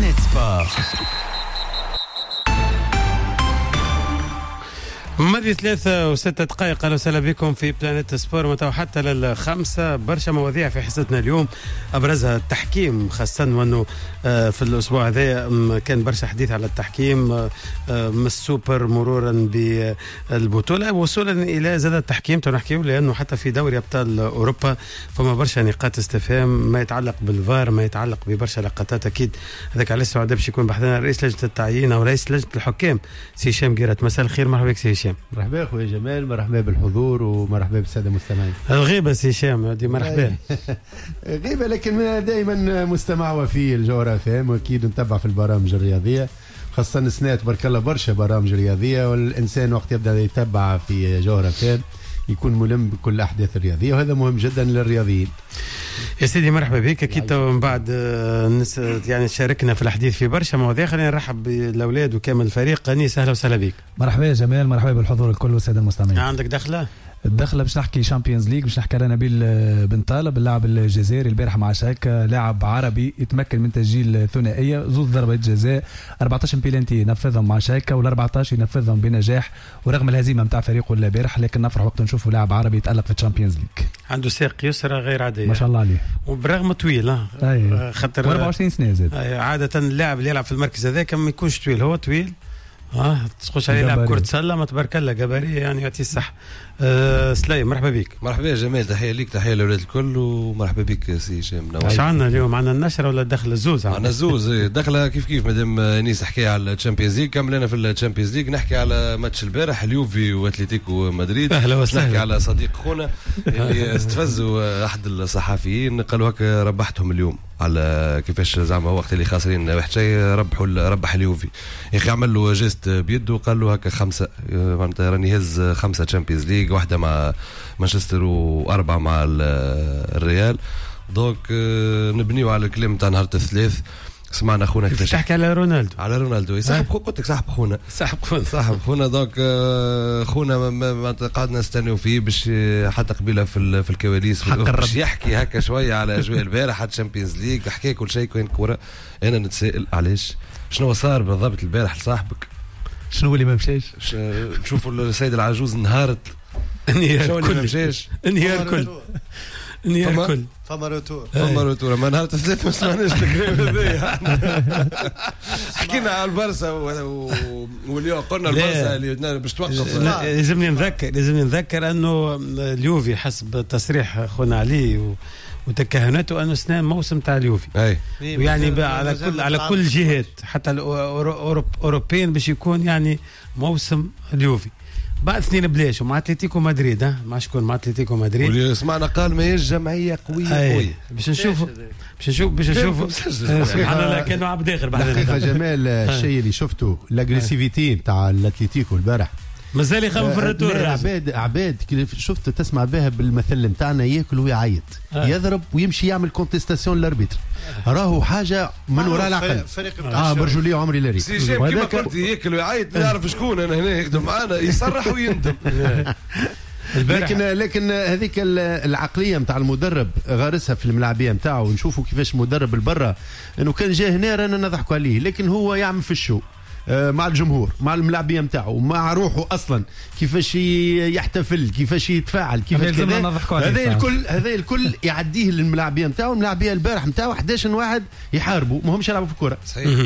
بلانيت سبور. ماضي 3 و6 دقائق. اهلا وسهلا بكم في بلانيت سبور. متى حتى للخمسة برشا مواضيع في حصتنا اليوم، ابرزها التحكيم، خاصه وانه في الاسبوع هذا كان برشا حديث على التحكيم من السوبر مرورا بالبطوله وصولا الى زاد التحكيم. تنحكيو لانه حتى في دوري ابطال اوروبا فما برشا نقاط استفهام ما يتعلق بالفار، ما يتعلق ببرشا لقطات. اكيد هذاك على السعودة باش يكون بحثنا رئيس لجنه التعيين او رئيس لجنه الحكام سي هشام قيرت. مساء الخير، مرحبا بك سي هشام. مرحبا اخويا جمال، مرحبا بالحضور ومرحبا بالساده المستمعين. الغيبه سي هشام هذه مرحبا. غيبه لكن دائما مستمع وفي الجوهرة فهم، واكيد نتبع في البرامج الرياضيه، خاصه السنه تبارك الله برشا برامج رياضيه، والانسان وقت يبدا يتبع في جوهرة فهم يكون ملم بكل الاحداث الرياضيه، وهذا مهم جدا للرياضيين. يا سيدي مرحبا بك. اكيد من بعد يعني شاركنا في الحديث في برشا مواضيع. خلينا نرحب بالاولاد وكامل الفريق. انيس اهلا وسهلا بك. مرحبا يا جمال، مرحبا بالحضور الكل والساده المستمعين. عندك دخله؟ الدخله باش نحكي شامبيونز ليج، باش نحكي على نبيل بن طالب اللاعب الجزائري البارح مع شاكا، لاعب عربي يتمكن من تسجيل ثنائيه، زوج ضربات جزاء، 14 بيلانتي نفذهم مع شاكا وال14 ينفذهم بنجاح، ورغم الهزيمه نتاع فريقه البارح لكن نفرح وقت نشوفوا لاعب عربي يتالق في الشامبيونز ليج. عنده ساق يسرى غير عاديه ما شاء الله عليه، وبرغم طويل خاطر 24 سنه زاد. عاده اللاعب اللي يلعب في المركز هذاك ما يكونش طويل، هو طويل تخش عليه لاعب كرة سلة ما تبارك الله جبارية يعني يعطيه الصح. سليم مرحبا بك. مرحبا يا جمال، تحية ليك تحية لأولاد الكل ومرحبا بك سي هشام. واش عندنا اليوم؟ عندنا النشرة ولا دخل الزوز؟ عندنا الزوز دخلة كيف مادام انيس حكي على الشامبيونز ليج، كملنا في الشامبيونز ليج نحكي على ماتش البارح اليوفي واتليتيكو مدريد. اهلا وسهلا. نحكي على صديق خونا اللي استفزوا احد الصحفيين، قالوا هكا ربحتهم اليوم على كيفاش زعما وقت اللي خاسرين واحد شيء ربح اليوفي. يا اخي عمل له جيست بيده وقال له هكا 5 معناتها راني هز 5 تشامبيونز ليج، واحده مع مانشستر و4 مع الريال. دونك نبنيو على الكلام تاع نهار الثلاث. سمعنا خونا كيفاش تحكي على رونالدو صاحب قلت لك صاحب خونا دونك خونا ما قعدنا نستناو فيه باش حتى قبيله في الكواليس باش يحكي هكا شويه على اجواء البارح على الشامبيونز ليج، حكى كل شيء كان كوره. انا نتسائل علاش شنو صار بالضبط البارح لصاحبك؟ شنو اللي ما مشاش؟ نشوفوا السيد العجوز انهارت. انهيار كل فما روتور ما نهار ثلاثة ما سمعناش الكلام هذايا. حكينا على البارسا واليوم قلنا البارسا اللي باش توقف. لازمني نذكر انه اليوفي حسب تصريح خونا علي وتكهناته انه سنة موسم تاع اليوفي يعني على كل جهات حتى الاوروبيين باش يكون يعني موسم اليوفي بعد 2 بلاش ومع اتلتيكو مدريد. مع شكون؟ مع اتلتيكو مدريد. واللي سمعنا قال ما هي جمعيه قويه باش نشوفوا سبحان الله كانوا عبد اخر بعد دقيقه. جمال الشيء اللي شفته الاغريسيفيتي تاع الاتلتيكو البارح مازال يخاف في الريتور. عباد شفت تسمع بها بالمثل نتاعنا، ياكل ويعيط يضرب ويمشي يعمل كونتستاسيون للاربيتر، راهو حاجه من وراء العقل. برجوليه عمري لاري كيما قلت ياكل ويعيط ما يعرف شكون. انا هنا يخدم معانا يصرح ويندم. لكن هذيك العقليه نتاع المدرب غارسها في الملاعبيه نتاعو. ونشوفوا كيفاش مدرب البرا انه كان جاه هنا رانا نضحكوا عليه، لكن هو يعمل في الشو مع الجمهور مع الملاعبيه نتاعو مع روحه اصلا، كيفاش يحتفل كيفاش يتفاعل كيفاش كذا. هذا الكل يعديه للملاعبيه نتاعو. الملاعبيه البارح نتاعو 11 واحد يحاربوا ما همش يلعبوا في الكره. صحيح.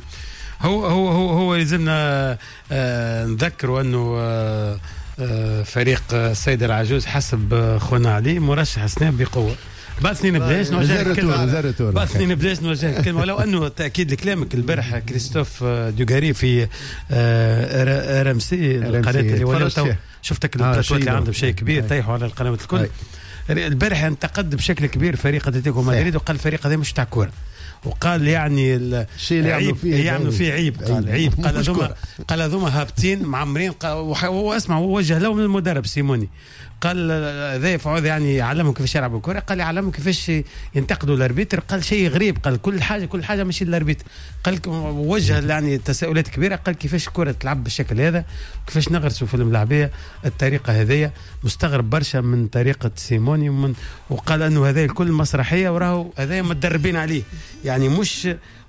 هو لازمنا نذكروا انه فريق السيد العجوز حسب خونا علي مرشح سنة بقوه. بعد 2 بلاش نوجه الكلمة ولو أنه تأكيد لكلامك. البارح كريستوف دوغاري في RMC القناة اللي ولا شفتك البلاتوات اللي عندهم شيء كبير طيحوا على القنوات الكل. البارح انتقد بشكل كبير فريق اتلتيكو مدريد وقال الفريق هذا مش تاع كورة، وقال يعني الشيء اللي يعملوا فيه عيب. قال هذوما هابطين معمرين. وهو اسمع ووجه لهم المدرب سيموني قال ذا يفعل يعني يعلمهم كيفاش يلعبوا الكره، قال يعلمهم كيفاش ينتقدوا الاربيتر. قال شيء غريب، قال كل حاجه ماشي الاربيتر. قال وجه يعني تساؤلات كبيره، قال كيفاش الكره تلعب بالشكل هذا، كيفاش نغرسوا في الملاعبيه الطريقه هذه. مستغرب برشا من طريقه سيموني وقال انه هذا الكل مسرحيه وراهو هذا متدربين عليه، يعني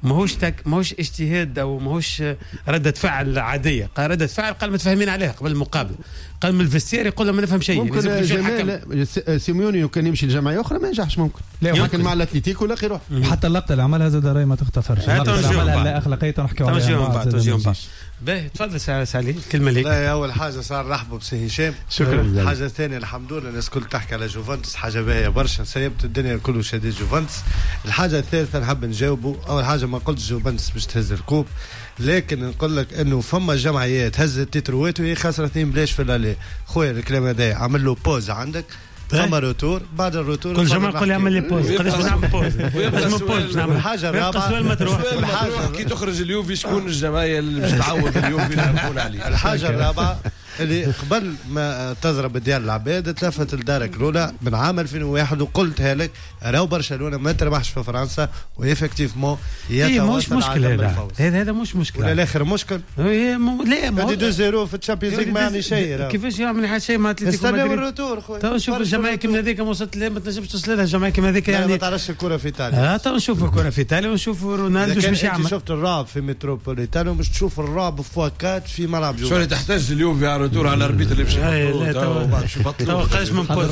ماهوش اجتهاد او ماهوش ردة فعل عاديه، ردة فعل قال متفاهمين عليها قبل المقابله، قال من الفستير يقول ما نفهم شيء. ممكن سيميوني كان يمشي لجمعيه اخرى ما ينجحش، ممكن لكن مع الاتليتيكو لا يروح. وحتى اللقطه اللي عملها زاد راي ما تختفرش، لا اخلاقيه نحكيو عليها. باهي تفضل سالي الكلمه ليك. لا اول حاجه صار نرحبوا بسي هشام، شكرا. حاجه ثانيه الحمد لله الناس الكل تحكي على جوفنتوس، حاجه باهيه برشا، سيبت الدنيا كله شديد جوفنتوس. الحاجه الثالثه نحب نجاوبوا، اول حاجه ما قلتش جوفنتوس باش تهز الكوب، لكن نقول لك انه فما جمعيات هزت تيتروات وهي خسرت 2 بلاش في الالي. خويا الكلام هذا عمل له بوز عندك، ثم روتور، بعد الروتور كل جمعه يقول لي اعمل لي بوز، قداش بنعمل بوز؟ لازم بوز نعمل. الحاجه الرابعه كي تخرج اليوفي شكون الجمعيه اللي باش تعوض اليوفي نكون عليه. الحاجه الرابعه اللي قبل ما تضرب ديال العباد تلفت لدارك رولا من عام 2001 وقلتها لك راهو برشلونه ما تربحش في فرنسا وإفكتيفمون مش مشكله هذا مش مشكله. ولا الاخر مشكل لا ما هذه 2-0 في الشامبيونز ليغ ما يعني شيء. كيفاش يعمل حاجه شيء مع اتلتيكو مدريد؟ استنى الروتور خويا. تو نشوف الجماعه كيما هذيك ما وصلت لها، ما تنجمش توصل لها الجماعه كيما هذيك يعني. ما تعرفش الكره في ايطاليا. تو نشوف الكره في ايطاليا ونشوف رونالدو ايش باش يعمل. شفت الرعب في متروبوليتانو مش تشوف الرعب في فوكات في ملعب شو اللي تحتاج اليوفي على الروتور على الاربيتر اللي باش تو قاش من بوز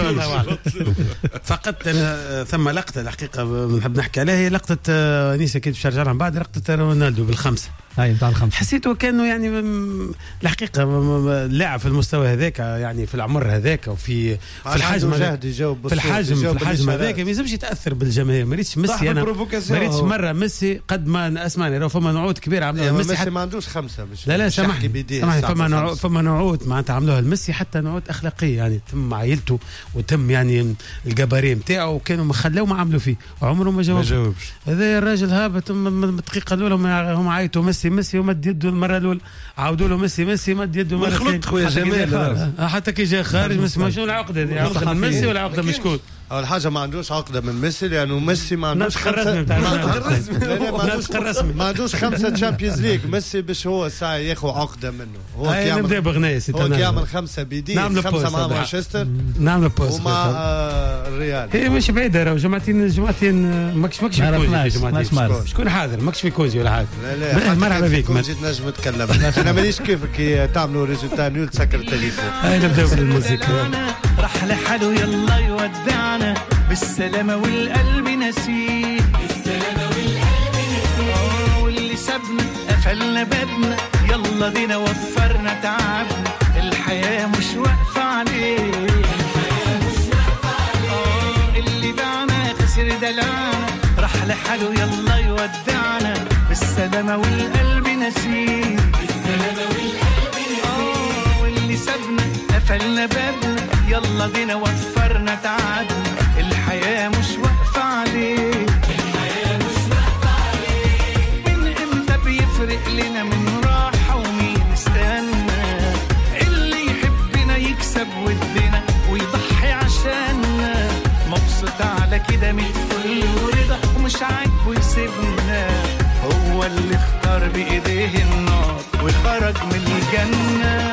فقط. انا ثم لقطه الحقيقه نحب نحكي عليها، هي لقطه انيسه كي باش نرجع لها من بعد، لقطه رونالدو بالخمسه هاي نتاع الخمسه. حسيته كانه يعني الحقيقه لاعب في المستوى هذاك، يعني في العمر هذاك وفي الحجم هذاك، في الحجم هذاك ما يلزمش يتاثر بالجماهير. ما ريتش ميسي، انا ما ريتش مره ميسي قد ما اسمعني راه فما نعود كبيره عملوها ميسي ما عندوش خمسه مش لا سامحني فما نعود معناتها عملوها الميسي، حتى نعود اخلاقيه يعني تم عائلته وتم يعني الجباريه نتاعو وكانوا ما خلاو ما عملوا فيه وعمره ما جاوبش. هذا الراجل هابط الدقيقه الاولى هم عيطوا ميسي ومد يده المره الاولى، عاودوا له ميسي مد يده مره ثانيه. خويا جمال حتى كي جا خارج مش شنو العقده دي، عقده من ميسي ولا عقده من شكون؟ اول حاجه ما عندوش عقده من ميسي لانه ميسي ما عندوش ما عندوش خمسه تشامبيونز ليغ. ميسي باش هو ساعه ياخذ عقده منه، هو نبدا بغنايه هو يعمل 5 بيدين 5 مع مانشستر نعمل بوست ومع الريال. هي مش بعيده راهو جماعتين ماكش في كوزي، شكون حاضر ماكش في كوزي ولا حاجه. لا مرحبا بك ما جيت نجم نتكلم. انا مانيش كيفك تعملوا ريزولتا نول تسكر التليفون. هاي نبداو بالموسيقى. راح لحاله يلا يودعنا بالسلامة والقلب نسيه، بالسلامة والقلب نسيه، واللي سابنا قفلنا بابنا يلا بينا وفرنا تعبنا، الحياة مش واقفة عليه، الحياة مش واقفة عليه، اللي باعنا خسر دلعنا راح لحاله يلا يودعنا بالسلامة والقلب نسيه، بالسلامة والقلب نسيه، واللي سابنا قفلنا بابنا يلا بينا وفرنا تعبنا، الحياة مش واقفة عليه، الحياة مش واقفة عليه، من امتى بيفرق لنا من راحة ومين استنى، اللي يحبنا يكسب ودنا ويضحي عشاننا، مبسوط على كده من فل ورضا ومش عاجبه يسيبنا، هو اللي اختار بإيديه النار وخرج من الجنة.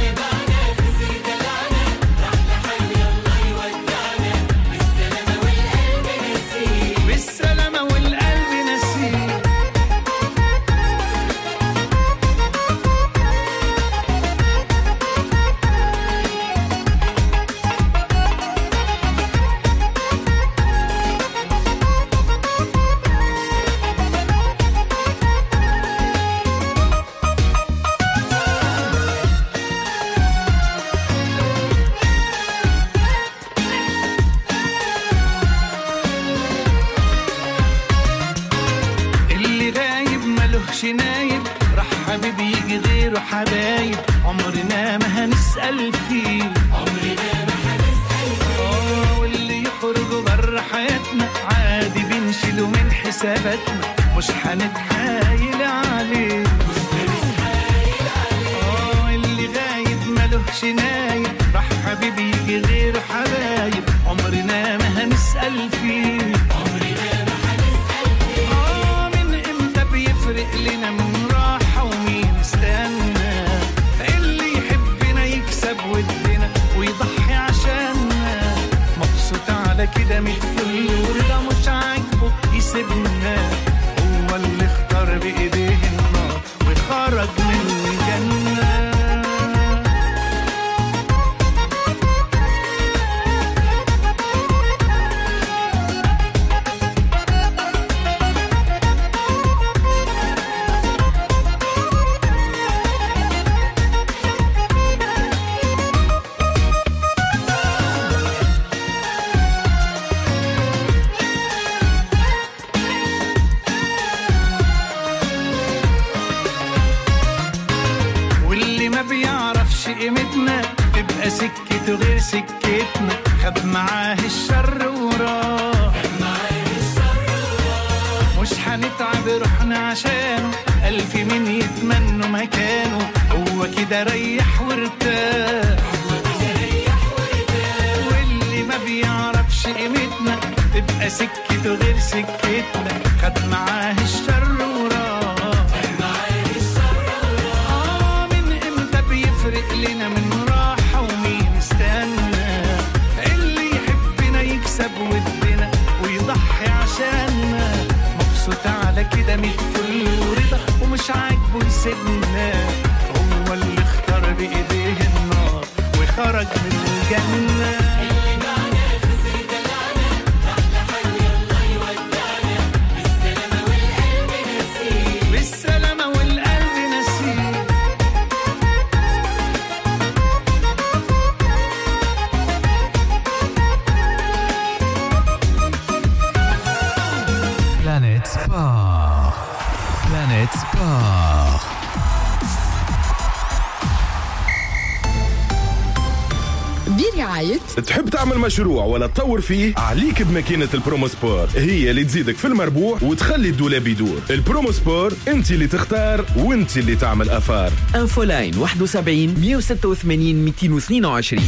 نايب راح حبيبي يجي غيره حبايب عمرنا ما هنسأل فيه، عمرنا ما هنسأل فيه، واللي يخرجوا بره حياتنا عادي بنشيله من حساباتنا مش هنتحايل عليه، مش هنتحايل عليه، اللي غايب مالهش نايب راح حبيبي يجي غيره حبايب عمرنا ما هنسأل فيه، عمرنا ما هنسأل فيه، من امتى بيفرق لنا من راحة ومين استنى، اللي يحبنا يكسب ودنا ويضحي عشاننا، مبسوط على كده متفل ورضا مش عاجبه يسيبنا، هو اللي تبقى سكته غير سكتنا خد معاه الشر وراح مش هنتعب روحنا عشانه ألف مين يتمنوا مكانه هو كده ريح وارتاح واللي ما بيعرفش قيمتنا تبقى سكته غير سكتنا خد معاه الشر وراح من امتى بيفرق لنا من راحة ومين استنى اللي يحبنا يكسب ودنا ويضحي عشاننا مبسوط على كده 100 فل ورضا ومش عاجبه يسيبنا هو اللي اختار بايديه النار وخرج من الجنة Planet Sport. برعاية تحب تعمل مشروع ولا تطور فيه؟ عليك بماكينة البرومو سبور، هي اللي تزيدك في المربوح وتخلي الدولاب يدور. البرومو سبور انت اللي تختار وانت اللي تعمل أفار. انفو لاين 71 186 222.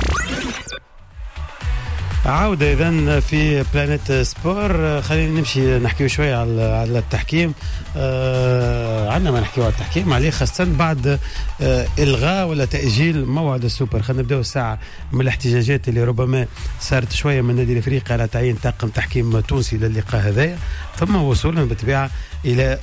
عودة إذن في بلانيت سبور. خلينا نمشي نحكيو شوية على التحكيم. عندنا ما نحكيو على التحكيم عليه خاصة بعد إلغاء ولا تأجيل موعد السوبر. خلينا نبدأ الساعة من الاحتجاجات اللي ربما صارت شوية من النادي الأفريقي على تعيين طاقم تحكيم تونسي للقاء هذايا، ثم وصولا بالطبيعة إلى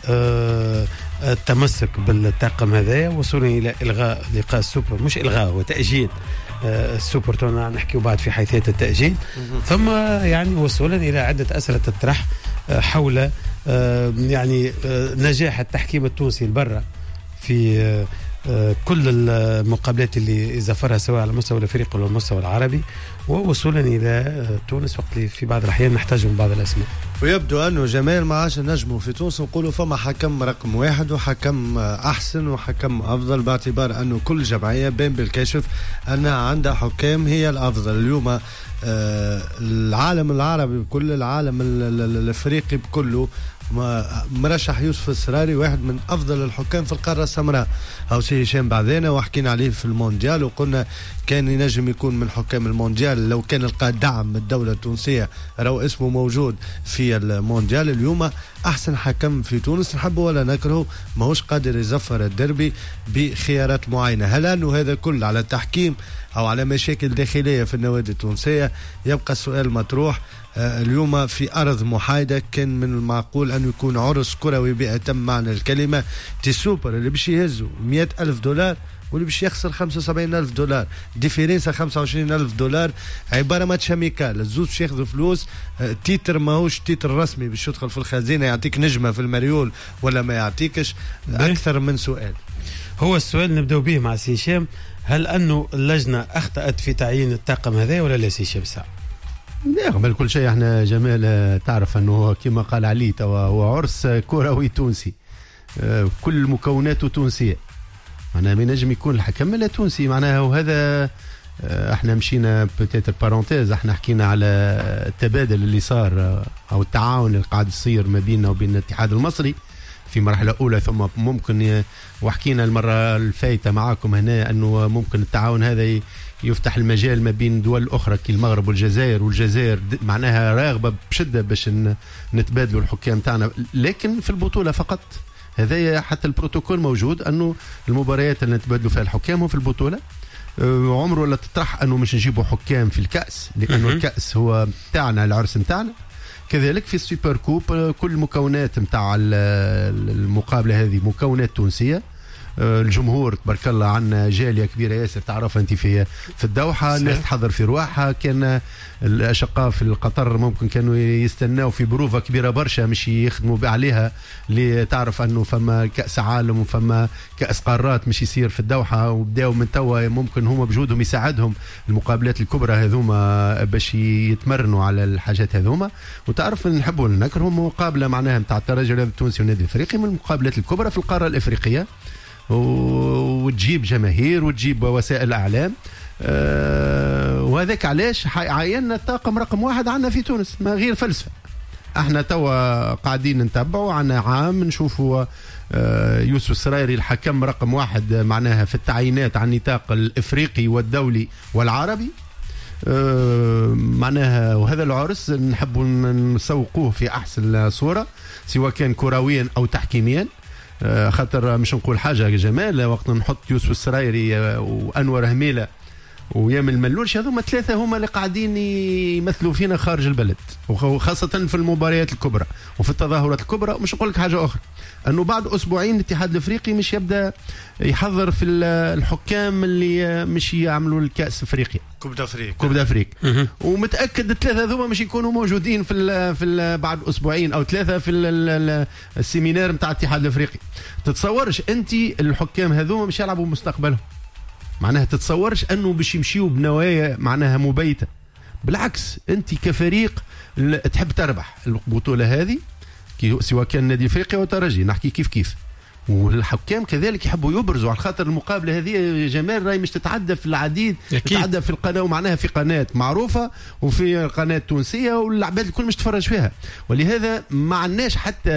التمسك بالطاقم هذايا، وصولا إلى إلغاء لقاء السوبر، مش إلغاء وتأجيل السوبر تونا نحكيو بعد في حيثية التأجيل، ثم يعني وصولا إلى عدة أسئلة تطرح حول يعني نجاح التحكيم التونسي البرة في كل المقابلات اللي زفرها سواء على مستوى الافريقي ولا المستوى العربي، ووصولا الى تونس وقت اللي في بعض الاحيان نحتاجهم بعض الاسماء. ويبدو انه جمال ما عادش نجموا في تونس نقولوا فما حكم رقم واحد وحكم احسن وحكم افضل، باعتبار انه كل جمعيه بين بالكشف انها عندها حكام هي الافضل. اليوم العالم العربي بكل العالم الافريقي بكله مرشح يوسف السراري واحد من افضل الحكام في القاره السمراء، او سي هشام بعدين وحكينا عليه في المونديال وقلنا كان ينجم يكون من حكام المونديال لو كان لقى دعم من الدوله التونسيه، راهو اسمه موجود في المونديال. اليوم احسن حكم في تونس نحبه ولا نكرهه ماهوش قادر يزفر الدربي بخيارات معينه. هل انه هذا كل على التحكيم او على مشاكل داخليه في النوادي التونسيه؟ يبقى السؤال مطروح. اليوم في أرض محايدة كان من المعقول أن يكون عرس كروي بأتم معنى الكلمة. تيسوبر اللي بيش يهزوا $100,000 واللي بيش يخسر $75,000، ديفيرنسا $25,000، عبارة ماتش اميكال، الزوز باش ياخذوا فلوس. تيتر ماهوش تيتر رسمي باش يدخل في الخزينة يعطيك نجمة في المريول ولا ما يعطيكش. أكثر من سؤال. هو السؤال نبدأ به مع سي هشام، هل أنه اللجنة أخطأت في تعيين الطاقم هذا ولا لا سي هشام ساعة؟ لا، قبل كل شيء احنا جمال تعرف انه كما قال علي توا هو عرس كروي تونسي، كل مكوناته تونسيه، معناها ما ينجم يكون الحكم لا تونسي معناها. وهذا احنا مشينا بتيتر بارونتيز، احنا حكينا على التبادل اللي صار او التعاون اللي قاعد يصير ما بيننا وبين الاتحاد المصري في مرحلة أولى، ثم ممكن وحكينا المرة الفايتة معاكم هنا أنه ممكن التعاون هذا يفتح المجال ما بين دول أخرى كالمغرب والجزائر، والجزائر معناها راغبة بشدة باش نتبادلوا الحكام تاعنا، لكن في البطولة فقط. هذا حتى البروتوكول موجود أنه المباريات اللي نتبادلوا فيها الحكام هو في البطولة. عمره لا تطرح أنه مش نجيبوا حكام في الكأس، لأنه الكأس هو تاعنا، العرس تاعنا. كذلك في السوبر كوب كل المكونات متاع المقابلة هذه مكونات تونسية. الجمهور تبارك الله عنا جالية كبيرة ياسر، تعرف أنت في الدوحة، الناس تحضر في رواحها. كان الأشقاء في القطر ممكن كانوا يستناوا في بروفة كبيرة برشا مش يخدموا عليها، لتعرف أنه فما كأس عالم وفما كأس قارات مش يصير في الدوحة، وبداوا من توا ممكن هم بجودهم يساعدهم المقابلات الكبرى هذوما باش يتمرنوا على الحاجات هذوما. وتعرف نحبوا نكرهم مقابلة معناها متاع الترجي التونسي والنادي الأفريقي من المقابلات الكبرى في القارة الأفريقية، وتجيب جماهير وتجيب وسائل اعلام. وهذاك علاش عيننا الطاقم رقم 1 عندنا في تونس، ما غير فلسفه. احنا توا قاعدين نتبعوا، عنا عام نشوفوا يوسف السرايري الحكم رقم 1 معناها في التعيينات على النطاق الافريقي والدولي والعربي. معناها وهذا العرس نحب نسوقوه في احسن صوره سواء كان كرويا او تحكيميا. خاطر مش نقول حاجه جمال، وقت نحط يوسف السرايري وانور هميله ويامن الملولش، هذوما 3 هما اللي قاعدين يمثلوا فينا خارج البلد، وخاصة في المباريات الكبرى وفي التظاهرات الكبرى. مش نقول لك حاجة أخرى، أنه بعد أسبوعين الاتحاد الأفريقي مش يبدأ يحضر في الحكام اللي مش يعملوا الكأس أفريقيا، كوب دافريقيا. ومتأكد 3 هذوما مش يكونوا موجودين في بعد أسبوعين أو 3 في السيمينار متاع الاتحاد الأفريقي. تتصورش أنت الحكام هذوما مش يلعبوا مستقبلهم، معناها تتصورش انه باش يمشيوا بنوايا معناها مبيته. بالعكس انت كفريق تحب تربح البطوله هذه، سواء كان نادي افريقيا وترجي، نحكي كيف والحكام كذلك يحبوا يبرزوا، على خاطر المقابله هذه جمال راهي مش تتعدى في العديد، تتعدى في القناه، ومعناها في قناه معروفه وفي قناه تونسيه والعباد الكل مش تفرج فيها. ولهذا ما عندناش حتى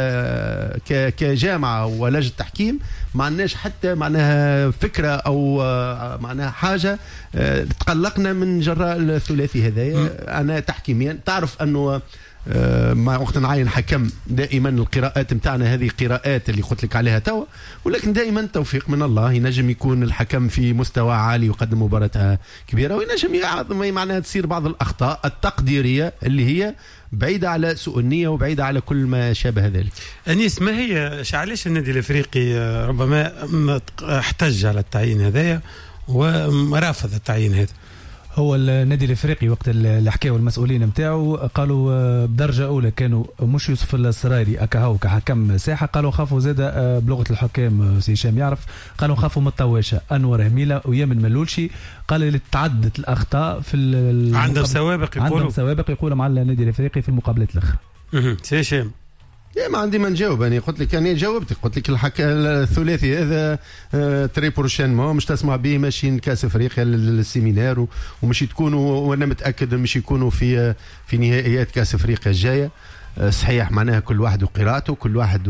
كجامعه ولجنه تحكيم ما عندناش حتى معناها فكره او معناها حاجه تقلقنا من جراء الثلاثي هذايا. انا تحكيميا تعرف انه ما وقت نعين حكم دائما القراءات نتاعنا هذه قراءات اللي قلت لك عليها توا، ولكن دائما توفيق من الله. ينجم يكون الحكم في مستوى عالي ويقدم مباراة كبيرة، وينجم معناها تصير بعض الأخطاء التقديرية اللي هي بعيدة على سوء النية وبعيدة على كل ما شابه ذلك. أنيس، ما هي علاش النادي الأفريقي ربما احتج على التعيين هذايا ورافض التعيين هذا؟ هو النادي الافريقي وقت اللي حكاوا المسؤولين نتاعو قالوا بدرجه اولى كانوا مش يوسف السرايري اكاهو كحكم ساحه، قالوا خافوا زاده بلغه الحكام سي هشام يعرف، قالوا خافوا من الطواشه انور هميله ويامن ملولشي. قال اللي تعدت الاخطاء في عندهم سوابق يقولوا مع النادي الافريقي في المقابلات الاخرى. سي هشام ما عندي ما نجاوب. انا قلت لك انا جاوبتك، قلت لك الثلاثي هذا تري بروشينمون مش تسمع به ماشيين كاس افريقيا للسيمينار، ومش تكونوا، وانا متاكد مش يكونوا في نهائيات كاس افريقيا الجايه. صحيح معناها كل واحد وقراءته، كل واحد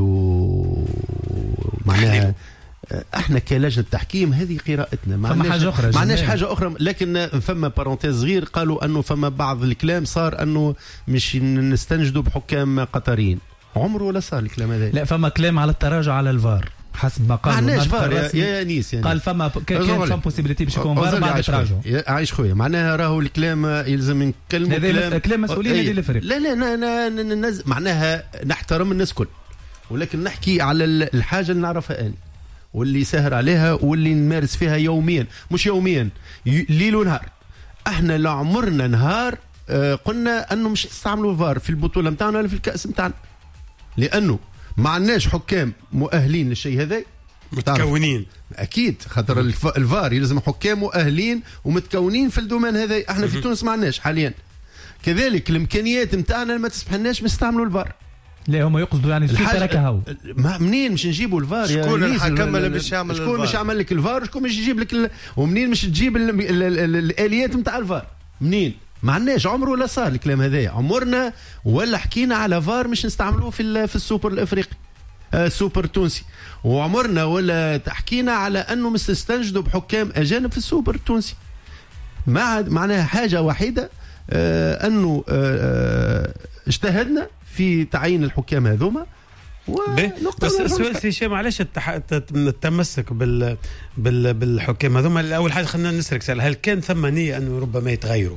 معناها احنا كلجنه تحكيم هذه قراءتنا، ما عندناش حاجه اخرى. لكن فما بارونتيز صغير قالوا انه فما بعض الكلام صار انه مش نستنجدوا بحكام قطريين. عمره ولا صار الكلام هذا؟ لا، فما كلام على التراجع على الفار حسب ما قال. ما عندناش فار يا انيس، قال فما كان فما بوسيبيليتي باش يكون فار بعد التراجع. عايش خويا، معناها راهو الكلام يلزم نكلموا كلام مسؤولين نادي الفريق. لا معناها نحترم الناس كل، ولكن نحكي على الحاجه اللي نعرفها اني واللي سهر عليها واللي نمارس فيها يوميا، مش يوميا ليل ونهار. احنا لعمرنا نهار قلنا انه مش نستعملوا فار في البطوله نتاعنا ولا في الكاس نتاعنا، لانه ما عندناش حكام مؤهلين للشيء هذا، متكونين اكيد. خاطر الفار يلزم حكام مؤهلين ومتكونين في الدومين هذا. احنا في تونس ما عندناش حاليا. كذلك الامكانيات نتاعنا ما تسمحلناش نستعملوا الفار. لا، هم يقصدوا يعني السوبر كهو. منين مش نجيبوا الفار؟ شكون الحكم اللي باش يعمل الفار؟ شكون مش يعمل لك الفار؟ شكون مش يجيب لك ومنين مش تجيب الاليات نتاع الفار؟ منين؟ ما عندناش. عمره ولا صار الكلام هذا، عمرنا ولا حكينا على فار مش نستعملوه في السوبر الافريقي، السوبر التونسي، وعمرنا ولا حكينا على انه مستنجدوا بحكام اجانب في السوبر التونسي. معناها حاجه وحيده، انه اجتهدنا في تعيين الحكام هذوما. بس سؤال هشام، علاش التمسك بالحكام هذوما؟ اول حاجه خلينا نسرك سؤال، هل كان ثم نيه انه ربما يتغيروا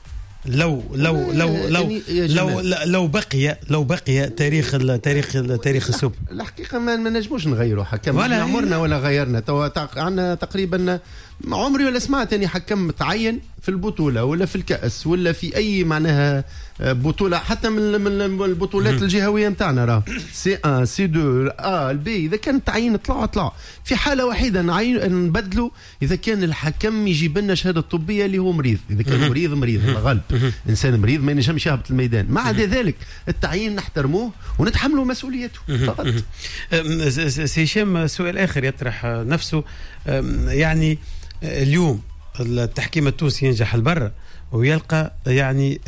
لو بقي تاريخ السوبر؟ الحقيقه ما نجموش نغيروا حكم، عمرنا ولا غيرنا. عندنا تقريبا عمري ولا سمعت اني حكم متعين في البطوله ولا في الكاس ولا في اي معناها بطوله، حتى من البطولات الجهويه نتاعنا. راه سي 1 سي 2 البي، اذا كان تعيين طلعوا في حاله وحيده نبدلوا، اذا كان الحكم يجيب لنا شهاده طبيه اللي هو مريض. اذا كان مريض غالب انسان مريض ما ينجمش يهبط الميدان. ما عدا ذلك التعيين نحترموه ونتحملوا مسؤوليته فقط. سي هشام، سؤال اخر يطرح نفسه، يعني اليوم التحكيم التونسي ينجح البرة ويلقى يعني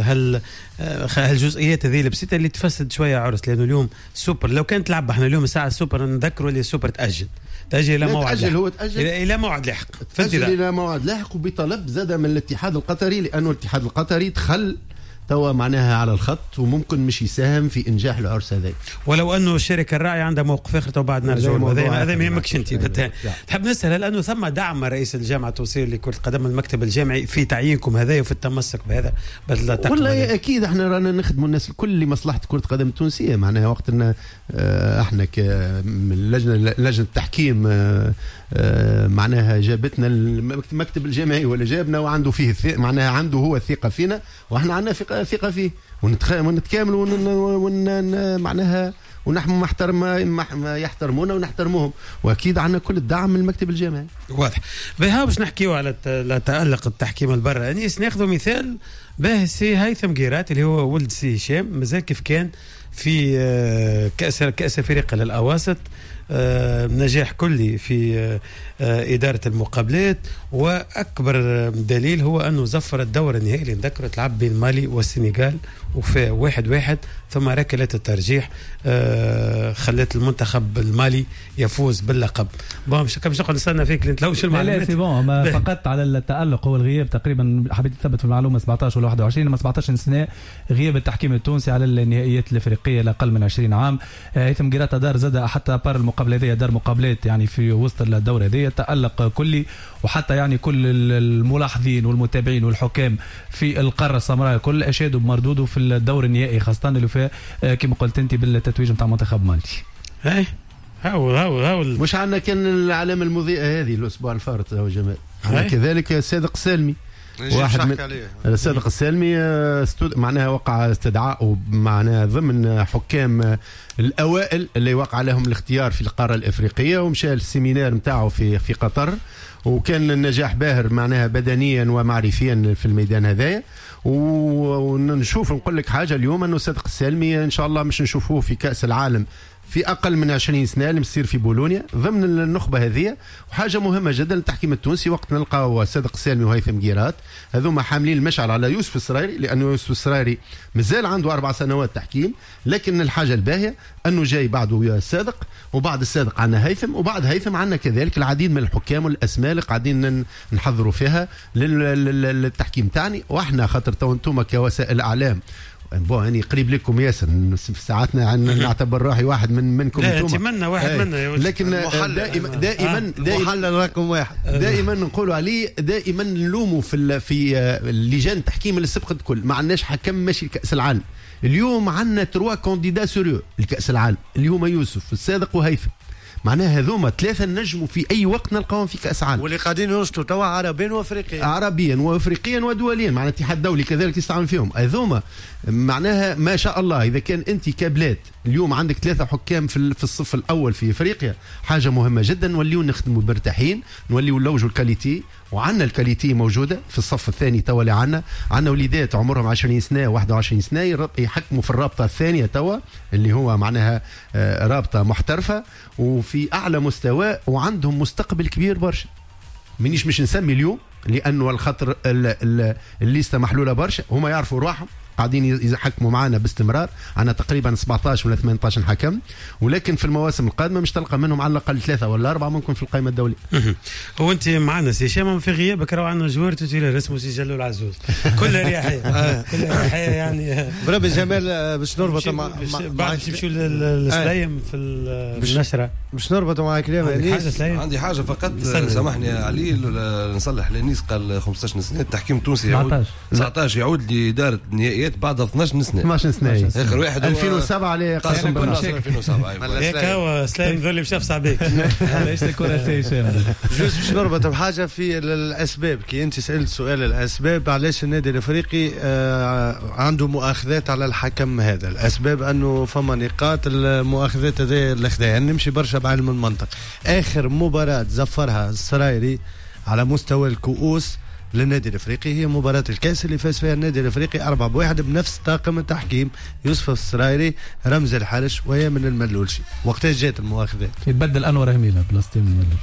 هالجزئيات هذه البسيطه اللي تفسد شويه عرس. لانه اليوم السوبر لو كانت لعبه احنا اليوم الساعه السوبر نذكروا اللي السوبر تاجل الى موعد لاحق. هو تأجل الى موعد لاحق، تأجل الى موعد لاحق وبطلب زاد من الاتحاد القطري، لانه الاتحاد القطري دخل توا معناها على الخط وممكن مش يساهم في انجاح العرس هذا. ولو انه الشركه الراعيه عندها موقف اخر تو بعد نرجعوا هذا ما يهمكش انت. تحب نسال لانه ثم دعم رئيس الجامعه التونسيه لكره القدم المكتب الجامعي في تعيينكم هذا وفي التمسك بهذا والله اكيد احنا رانا نخدموا الناس الكل لمصلحه كره القدم التونسيه. معناها وقت ان احنا لجنه التحكيم معناها جابتنا المكتب الجامعي ولا جابنا وعنده فيه معناها عنده هو الثقه فينا واحنا عندنا ثقه فيه ونتكامل معناها ونحن ما يحترمونا ونحترموهم، واكيد عندنا كل الدعم من المكتب الجامعي. واضح. بها باش نحكيو على تألق التحكيم البرة. يعني ناخذ مثال به سي هيثم قيرات اللي هو ولد سي هشام، مازال كيف كان في كأس افريقيا للأواسط، نجاح كلي في إدارة المقابلات، وأكبر دليل هو أنه زفر الدور النهائي اللي نذكره تلعب بين مالي والسنغال وفي 1-1 ثم ركلات الترجيح خلت المنتخب المالي يفوز باللقب. مش نقعد نستنى فيك اللي نتلوش المعلومات. لا سي بون فقط على التألق هو الغياب تقريبا. حبيت اثبت في المعلومه 17 ولا 21 لما 17 سنه غياب التحكيم التونسي على النهائيات الافريقيه لاقل من 20 عام. هيثم قيرات دار زاد حتى بار المقابله هذه دار مقابلات يعني في وسط الدوره هذه تألق كلي، وحتى يعني كل الملاحظين والمتابعين والحكام في القاره السمراء الكل اشادوا بمردوده في الدور النهائي، خاصه اللي فيه كما قلت انت بالتتويج نتاع منتخب مالتي. هاو مش عندنا كان العلامه المضيئه هذه الاسبوع الفارط يا جمال. كذلك صادق السالمي واحد من صادق السالمي معناها وقع استدعاء معناها ضمن حكام الاوائل اللي وقع لهم الاختيار في القاره الافريقيه، ومشى السيمينار نتاعو في قطر، وكان النجاح باهر معناها بدنيا ومعرفيا في الميدان هذايا. ونشوف نقول لك حاجه اليوم انه صادق السالمي ان شاء الله مش نشوفوه في كاس العالم في اقل من 20 سنه اللي مصير في بولونيا ضمن النخبه هذه. وحاجه مهمه جدا للتحكيم التونسي وقت نلقاو صادق السالمي وهيثم قيرات هذوما حاملين المشعل على يوسف السرايري، لانه يوسف السرايري مازال عنده 4 سنوات تحكيم، لكن الحاجه الباهيه انه جاي بعده صادق، وبعد الصادق عندنا هيثم، وبعد هيثم عندنا كذلك العديد من الحكام والاسماء اللي قاعدين نحضروا فيها للتحكيم تاعنا. واحنا خاطر تو انتم كوسائل اعلام اني قريب لكم ياسر في ساعاتنا نعتبر روحي واحد منكم انتم. لا منا واحد منا، لكن دائما محلل رقم واحد دائما نقولوا عليه، دائما نلوموا في لجان التحكيم اللي سبقت الكل. ما عندناش حكم ماشي لكأس العالم. اليوم عندنا 3 كانديدا سوريو لكأس العالم، اللي هما يوسف الصادق وهيثم. معناها هذوما 3 نجموا في اي وقت نلقاهم في كاس عالم، واللي قاعدين يرشدوا توا عربيا وافريقيا ودوليا. معناها الاتحاد الدولي كذلك يستعمل فيهم هذوما. معناها ما شاء الله اذا كان انت كبلاد اليوم عندك 3 حكام في الصف الاول في افريقيا، حاجه مهمه جدا. نوليو نخدموا مرتاحين، نوليو نلوجوا الكاليتي، وعندنا الكاليتي موجوده في الصف الثاني. توا اللي عندنا وليدات عمرهم 20 سنه 21 سنه يحكموا في الرابطه الثانيه توا، اللي هو معناها رابطه محترفه وفي اعلى مستوى، وعندهم مستقبل كبير برشا. مانيش مش نسمي اليوم لانه الخطر الليسته محلوله برشا، هما يعرفوا روحهم قاعدين يحكموا معنا باستمرار. عندنا تقريبا 17 ولا 18 حكم، ولكن في المواسم القادمه مش تلقى منهم على الاقل 3 ولا 4 ممكن في القائمه الدوليه. هو انت معنا سي هشام في غيابك راهو عندنا جوار توتيلر اسمه سي جلول العزوز كلها رياحيه كلها رياحيه يعني. بربي جمال باش نربط بعد نمشيو للسلايم في النشره، باش نربط مع كلام عندي حاجه فقط سامحني علي نصلح لنيس قال 15 سنه التحكيم التونسي يعود 19 يعود لاداره النهائيات بعد 12 سنه 12 سنه اخر واحد 2007 عليه قاسم بن ناصر 2007 ياك هو سلايم ذول مشى في صعبيك. علاش الكره هشام جوست باش نربط بحاجه في الاسباب. كي انت سالت سؤال الاسباب علاش النادي الافريقي عنده مؤاخذات على الحكم هذا، الاسباب انه فما نقاط المؤاخذات هذه اللي خداها. نمشي برشا بعلم المنطق. اخر مباراه زفرها السرايري على مستوى الكؤوس للنادي الافريقي هي مباراه الكاس اللي فاز فيها النادي الافريقي 4-1 بنفس طاقم التحكيم يوسف السرايري رمز الحرش وهي من الملولشي. وقتاش جات المؤاخذات؟ يتبدل انور هميله بلاستيم الملولشي.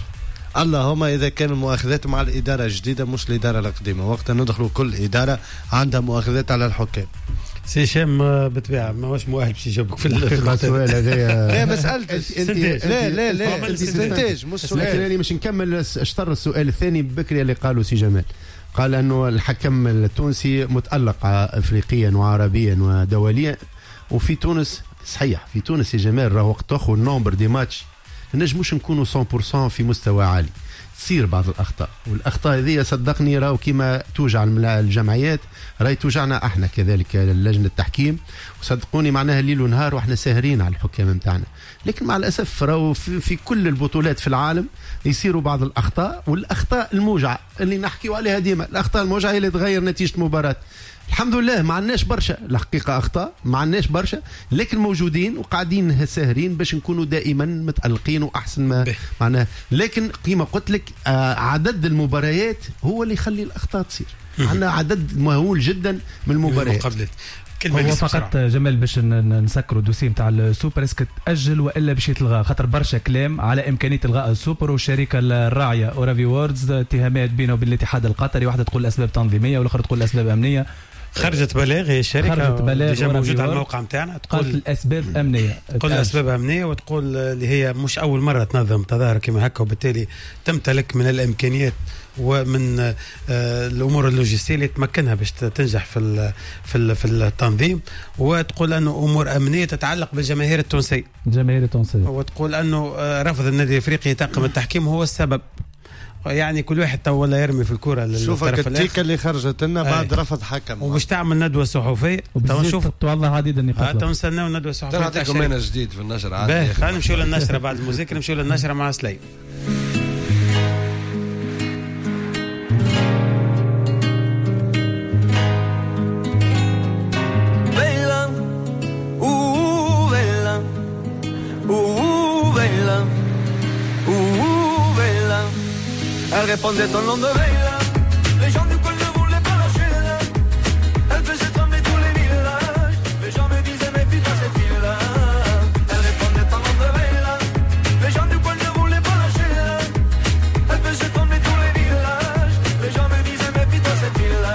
اللهم اذا كان المؤاخذات مع الاداره الجديده مش الاداره القديمه، وقت ندخلوا كل اداره عندها مؤاخذات على الحكام. سي هشام بالطبيعه ماهوش مؤهل باش يجاوبك في السؤال هذا. لا مساله لا استنتاج مش سؤال. لكن انا مش نكمل اشطر السؤال الثاني بكري اللي قالوا سي جمال، قال انه الحكم التونسي متالق افريقيا وعربيا ودوليا، وفي تونس صحيح في تونس يا جمال راه وقت تاخذ النومبر دي ماتش نجموش نكونوا 100% في مستوى عالي، تصير بعض الاخطاء، والاخطاء هذه صدقني راهو كيما توجع الجمعيات راهي توجعنا احنا كذلك لجنه التحكيم، وصدقوني معناها ليل ونهار واحنا ساهرين على الحكام نتاعنا، لكن مع الاسف راهو في كل البطولات في العالم يصيروا بعض الاخطاء، والاخطاء الموجعه اللي نحكيوا عليها ديما، الاخطاء الموجعه هي اللي تغير نتيجه مباراه. الحمد لله ما عندناش برشا الحقيقه اخطاء، ما عندناش برشا، لكن موجودين وقاعدين ساهرين باش نكونوا دائما متالقين واحسن ما معناها، لكن كما قلت لك عدد المباريات هو اللي يخلي الاخطاء تصير. عندنا عدد مهول جدا من المباريات. هو فقط جمال باش نسكروا الدوسي نتاع السوبر، اسكو تاجل والا باش يتلغى؟ خاطر برشا كلام على امكانيه الغاء السوبر، والشركه الراعيه اورافي ووردز اتهامات بينه وبين الاتحاد القطري، واحده تقول اسباب تنظيميه والاخرى تقول اسباب امنيه. خرجت بلاغ هي الشركه ديجا موجود على الموقع نتاعنا، تقول الاسباب امنيه، تقول اسباب امنيه، وتقول اللي هي مش اول مره تنظم تظاهر كما هكا، وبالتالي تمتلك من الامكانيات ومن الامور اللوجستيه اللي تمكنها باش تنجح في التنظيم، وتقول انه امور امنيه تتعلق بالجماهير التونسيه. وتقول انه رفض النادي الافريقي طاقم التحكيم هو السبب. يعني كل واحد تو ولا يرمي في الكره للطرف شوفك التيكه اللي خرجت لنا بعد رفض حكم، وباش تعمل ندوه صحفيه. تو نشوف توضح عديد النقاط. تو نستناو الندوه الصحفيه. نعطيكم انا جديد في النشر عادي. خلينا نمشيو للنشره بعد الموسيقى، نمشيو للنشره مع سليم. Elle répondait au nom de Leila. Les gens du coin ne voulaient pas lâcher là. Elle faisait trembler tous les villages. Les gens me disaient méfie-toi cette fille-là. Elle répondait au nom de Leila. Les gens du coin ne voulaient pas lâcher là. Elle faisait trembler tous les villages. Les gens me disaient méfie-toi cette fille-là.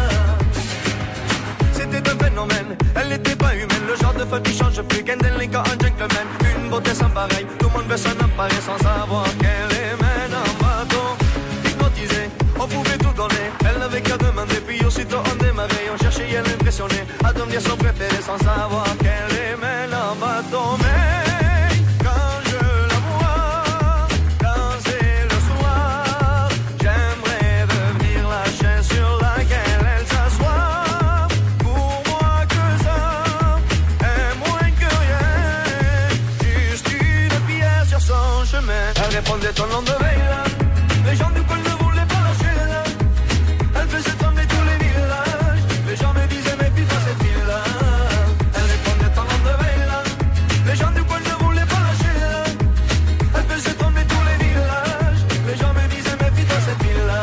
C'était un phénomène. Elle n'était pas humaine. Le genre de femme qui change plus qu'un délinquant, un gentleman. Une beauté sans pareil. Tout le monde veut s'en emparer sans savoir qu'elle est mène en bateau. On pouvait tout donner, elle n'avait qu'à demander. Puis aussitôt on démarrait, on cherchait à l'impressionner, à devenir son préféré sans savoir qu'elle aimait en bateau. Mais quand je la vois danser le soir, j'aimerais devenir la chaise sur laquelle elle s'assoit. Pour moi que ça est moins que rien, juste une pierre sur son chemin. Elle répondait au nom de Leila. Les gens du coin ne voulaient pas lâcher là. Elle faisait trembler tous les villages. Les gens me disaient méfie-toi cette fille-là. Elle répondait au nom de Leila. Les gens du coin ne voulaient pas lâcher là. Elle faisait trembler tous les villages. Les gens me disaient méfie-toi cette fille-là.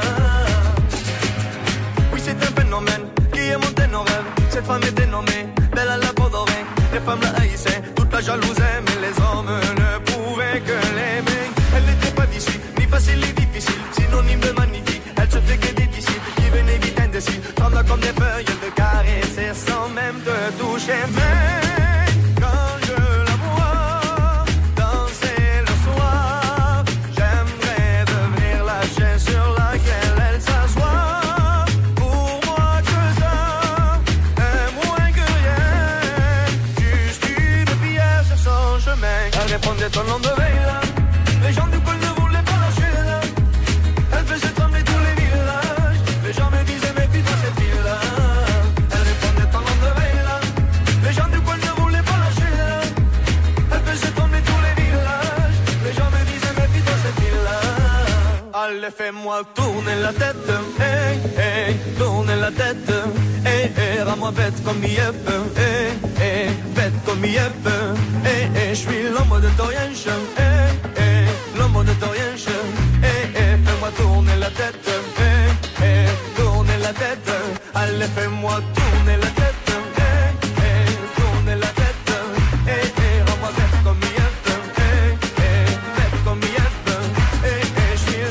Oui, c'est un phénomène qui est monté nos rêves. Cette femme était nommée Belle à la peau dorée. Les femmes la haïssaient, toute la jalousaient, mais les hommes ne pouvaient que l'aimer. Elle n'était pas d'ici, ni facile ni difficile, synonyme de magnifique. Elle se fait que des disciples qui venaient vite indécis, tremblant comme des feuilles, elle te caressait sans même te toucher. Mais quand je la vois danser le soir, j'aimerais devenir la chaise sur laquelle elle s'assoit. Pour moi que ça est moins que rien, juste une pierre sur son chemin. Elle répondait au nom de Leila. Les gens du coin ne voulaient pas lâcher là. Elle faisait trembler tous les villages. Les gens me disaient méfie-toi cette fille-là. Elle répondait au nom de Leila. Les gens du coin ne voulaient pas lâcher là. Elle faisait trembler tous les villages. Les gens me disaient méfie-toi cette fille-là. Allez, fais-moi tourner la tête, hey, hey, tourner la tête, hey, hey, rends-moi bête comme Yep, hey, hey, bête comme Yep, hey, hey, je suis l'homme de Torienche, hey, hey, l'homme de Torienche, hey, hey, fais-moi tourner la tête, hey, hey, tourner la tête, allez, fais-moi tourner la tête, hey, hey, tourner la tête, hey, hey, rends-moi bête comme Yep, hey, hey, bête comme Yep, hey, hey, je suis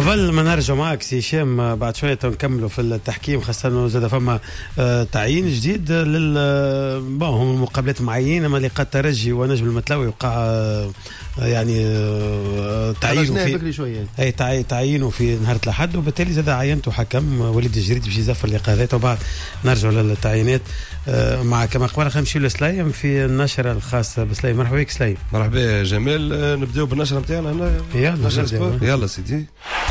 قبل ما نرجع معك سي هشام بعد شويه نكملوا في التحكيم، خاصه انه زاد فما تعيين جديد هم مقابلات معينه ما لقاء الترجي ونجم المتلاوي وقع يعني تعيينه في نهار الاحد، وبالتالي زاد عينته حكم وليد الجريدي باش يزفر اللقاء هذا. وبعد نرجعوا للتعيينات مع كما قبل نمشيو لسلايم في النشره الخاصه بسلايم. مرحبا بك سلايم. مرحبا يا جمال. نبداو بالنشره نتاعنا هنا. يلا سيدي.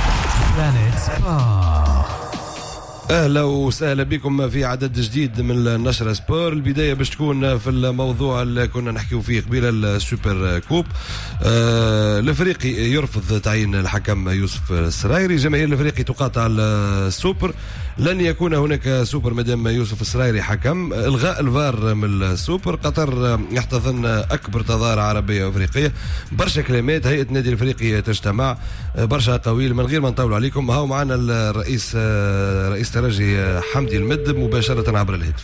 اهلا وسهلا بكم في عدد جديد من النشرة سبور. البدايه باش تكون في الموضوع اللي كنا نحكيو فيه قبيله السوبر كوب. الافريقي يرفض تعيين الحكم يوسف السرايري. جماهير الافريقي تقاطع السوبر. لن يكون هناك سوبر مادام يوسف السرايري حكم. الغاء الفار من السوبر. قطر يحتضن اكبر تظاهره عربيه وافريقيه. برشا كلمات. هيئه النادي الافريقي تجتمع. برشا اقاويل. من غير ما نطول عليكم هاو معنا رئيس ترجي حمدي المد مباشره عبر الهاتف.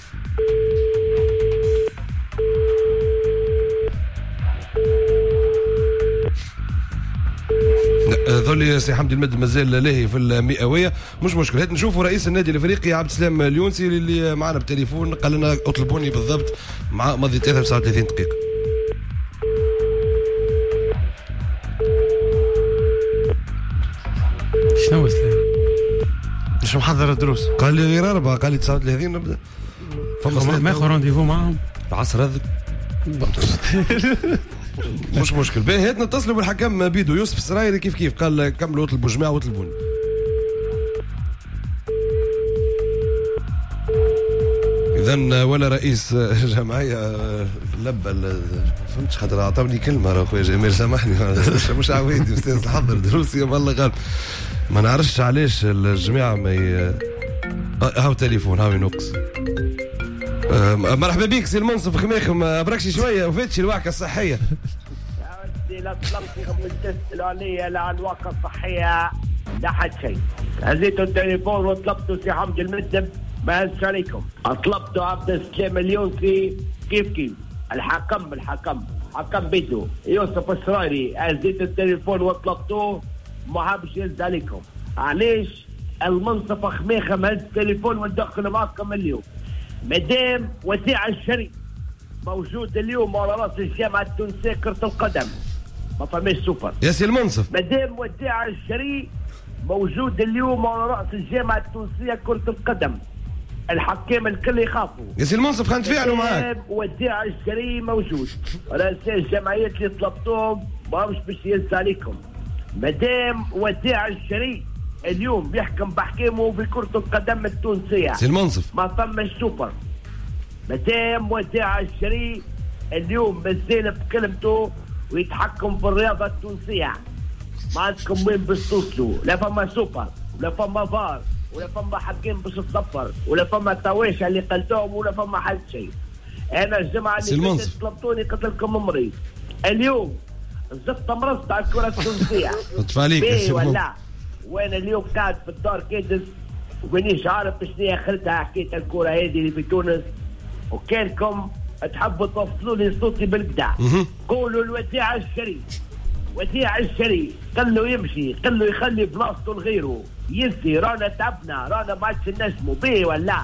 ذولي سي حمدي المد مازال لاهي في المئويه، مش مشكل. هات نشوفوا رئيس النادي الافريقي عبد السلام اليونسي اللي معنا بالتليفون. قال لنا اطلبوني بالضبط مع ماضي 39 دقيقه. شنو سلام؟ مش محضر الدروس. قال لي غير 4. قال لي 39 نبدا. فما ماخذ رونديفو معهم العصر هذاك. مش مشكل. باهي هات نتصلوا بالحكم بيدو يوسف السرايري. كيف قال كملوا اطلبوا جماعه واطلبوني. اذا ولا رئيس جمعيه لبى فهمتش خاطر اعطوني كلمه راه خويا جمال سامحني مش عويدي استاذ حضر دروسي والله غلط. ما نعرفش علاش الجماعه ما هاو تليفون هاو ينقص. مرحبا بك سي المنصف خميخم. بركشي شويه وفاتشي الوعكه الصحيه. يا ودي لا تطلقي من تسالوا عليا لا على الوعكه الصحيه لا حد شيء. هزيتوا التليفون وطلبتوا سي حمد المدب ما هزش عليكم. طلبتوا عبد السلام اليونسي كيف الحكم بيدو يوسف السرايري. هزيت التليفون وطلبتوه ما حبش يهز عليكم. علاش المنصف خميخم هز التليفون وندخل معكم اليوم؟ مدام وديع الشري موجود اليوم على راس الجامعة التونسية كرة القدم ما فماش سوبر يا سي المنصف. مدام وديع الشري موجود اليوم على راس الجامعة التونسية كرة القدم. الحكام الكل يخافوا يا سي المنصف. خلينا نتفاعلوا معاك. مدام وديع الشري موجود. رؤساء الجمعيات اللي طلبتوهم ما مش باش يهز عليكم. مدام وديع الشري اليوم بيحكم بحكامه في كرة القدم التونسية. سي المنصف ما فماش سوبر. مدام وديع الشري اليوم مازال بكلمته ويتحكم في الرياضة التونسية. ما عندكم وين باش توصلوا. لا فما سوبر ولا فما فار ولا فما حكام باش تظفر ولا فما تواشة اللي قلتوهم ولا فما حد شيء. انا الجمعة اللي فاتت طلبتوني قلت لكم مريض. اليوم زدت مرضت على الكرة التونسية. طفى عليك يا سي المنصف. وانا اليوم قاعد في الدار كادس ومانيش عارف شنو اخرتها حكايه الكره هذه اللي في تونس. وكانكم تحبوا توصلوا لي صوتي بالكدا قولوا الوديع الشري قال له يمشي قال له يخلي بلاصته لغيره. يزي رانا تعبنا رانا ما عادش نجموا بيه ولا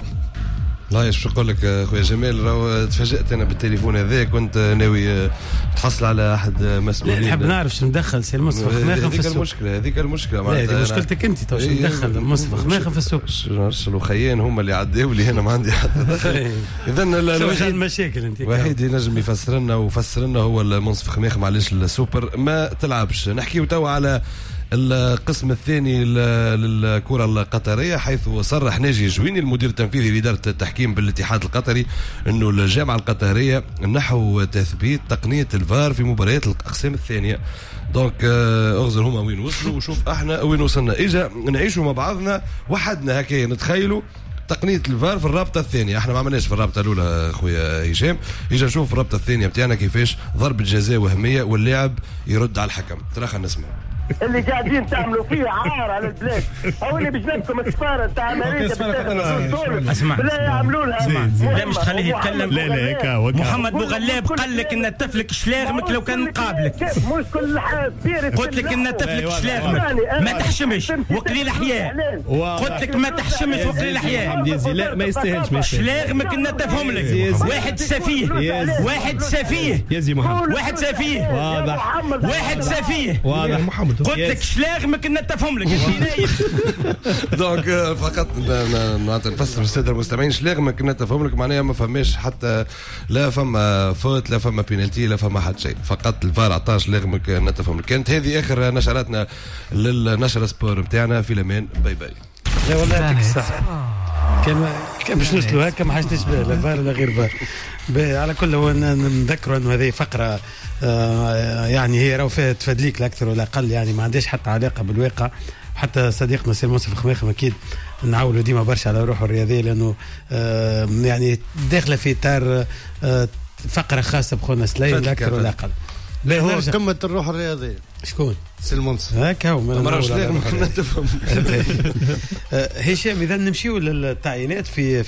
لا ايش نقول لك خويا جمال. راهو تفاجأت انا بالتليفون هذا. كنت ناوي تحصل على احد مسؤولين. نحب نعرف شنو ندخل سي المصطفى خميخم في السوق. هذيك المشكله هذه مشكلتك انت. تو شنو ندخل المصطفى خميخم في السوق؟ نرسلوا خيان هم اللي عداوا لي. انا ما عندي حتى دخل. اذا الوحيد المشاكل انت الوحيد ينجم يفسر لنا هو المنصف خميخم علاش السوبر ما تلعبش. نحكيو توا على القسم الثاني للكرة القطرية، حيث صرح ناجي الجويني المدير التنفيذي لإدارة التحكيم بالاتحاد القطري أنه الجامعة القطرية نحو تثبيت تقنية الفار في مباريات الأقسام الثانية. دونك اغزر هما وين وصلوا وشوف احنا وين وصلنا. اجا نعيشوا مع بعضنا وحدنا هكايا نتخيلوا تقنيه الفار في الرابطه الثانيه. احنا ما عملناش في الرابطه الاولى خويا هشام. اجا نشوف الرابطه الثانيه بتاعنا كيفاش ضربه جزاء وهميه واللاعب يرد على الحكم. ترى خلينا نسمع. اللي قاعدين تعملوا فيه عار على البلاد. هو اللي بجنبكم السفاره نتاع امريكا اسمع بلا يعملوا لها. لا مش تخليه يتكلم. لا هيك محمد بوغلاب قال لك ان تفلك شلاغمك لو كان نقابلك. مش كل حاجه قلت لك ان تفلك شلاغمك ما تحشمش وقليل احياء. قلت لك ما تحشمش وقليل احياء. لا ما يستاهلش شلاغمك ان تفهم لك. واحد سفيه واحد سفيه يزي محمد واحد سفيه واضح واحد سفيه واضح محمد قلت لك شلاغمك ان تفهم لك. دونك فقط نفسر للساده المستمعين شلاغمك ان تفهم لك معناها ما فماش حتى لا فما فوت لا فما بينالتي لا فما حد شيء. فقط الفار عطاه شلاغمك ان تفهم لك. كانت هذه اخر نشراتنا للنشر سبور نتاعنا. في الامان باي باي. لا والله يعطيك الصحة. كان باش نوصلوا هكا ما حاجتش بها لا فار لا غير فار. على كل هو نذكروا انه هذه فقره يعني هي راهو فيها تفادليك لا اكثر ولا اقل، يعني ما عندهاش حتى علاقه بالواقع. حتى صديقنا سي منصف خماخم اكيد نعاولوا ديما برشا على روحه الرياضيه، لانه يعني داخله في اطار فقره خاصه بخونا سليم لا اكثر ولا اقل. لا هو قمه الروح الرياضيه. شكون؟ سي المنصف. هكا هو ما راهوش تفهم. هشام اذا نمشيو للتعيينات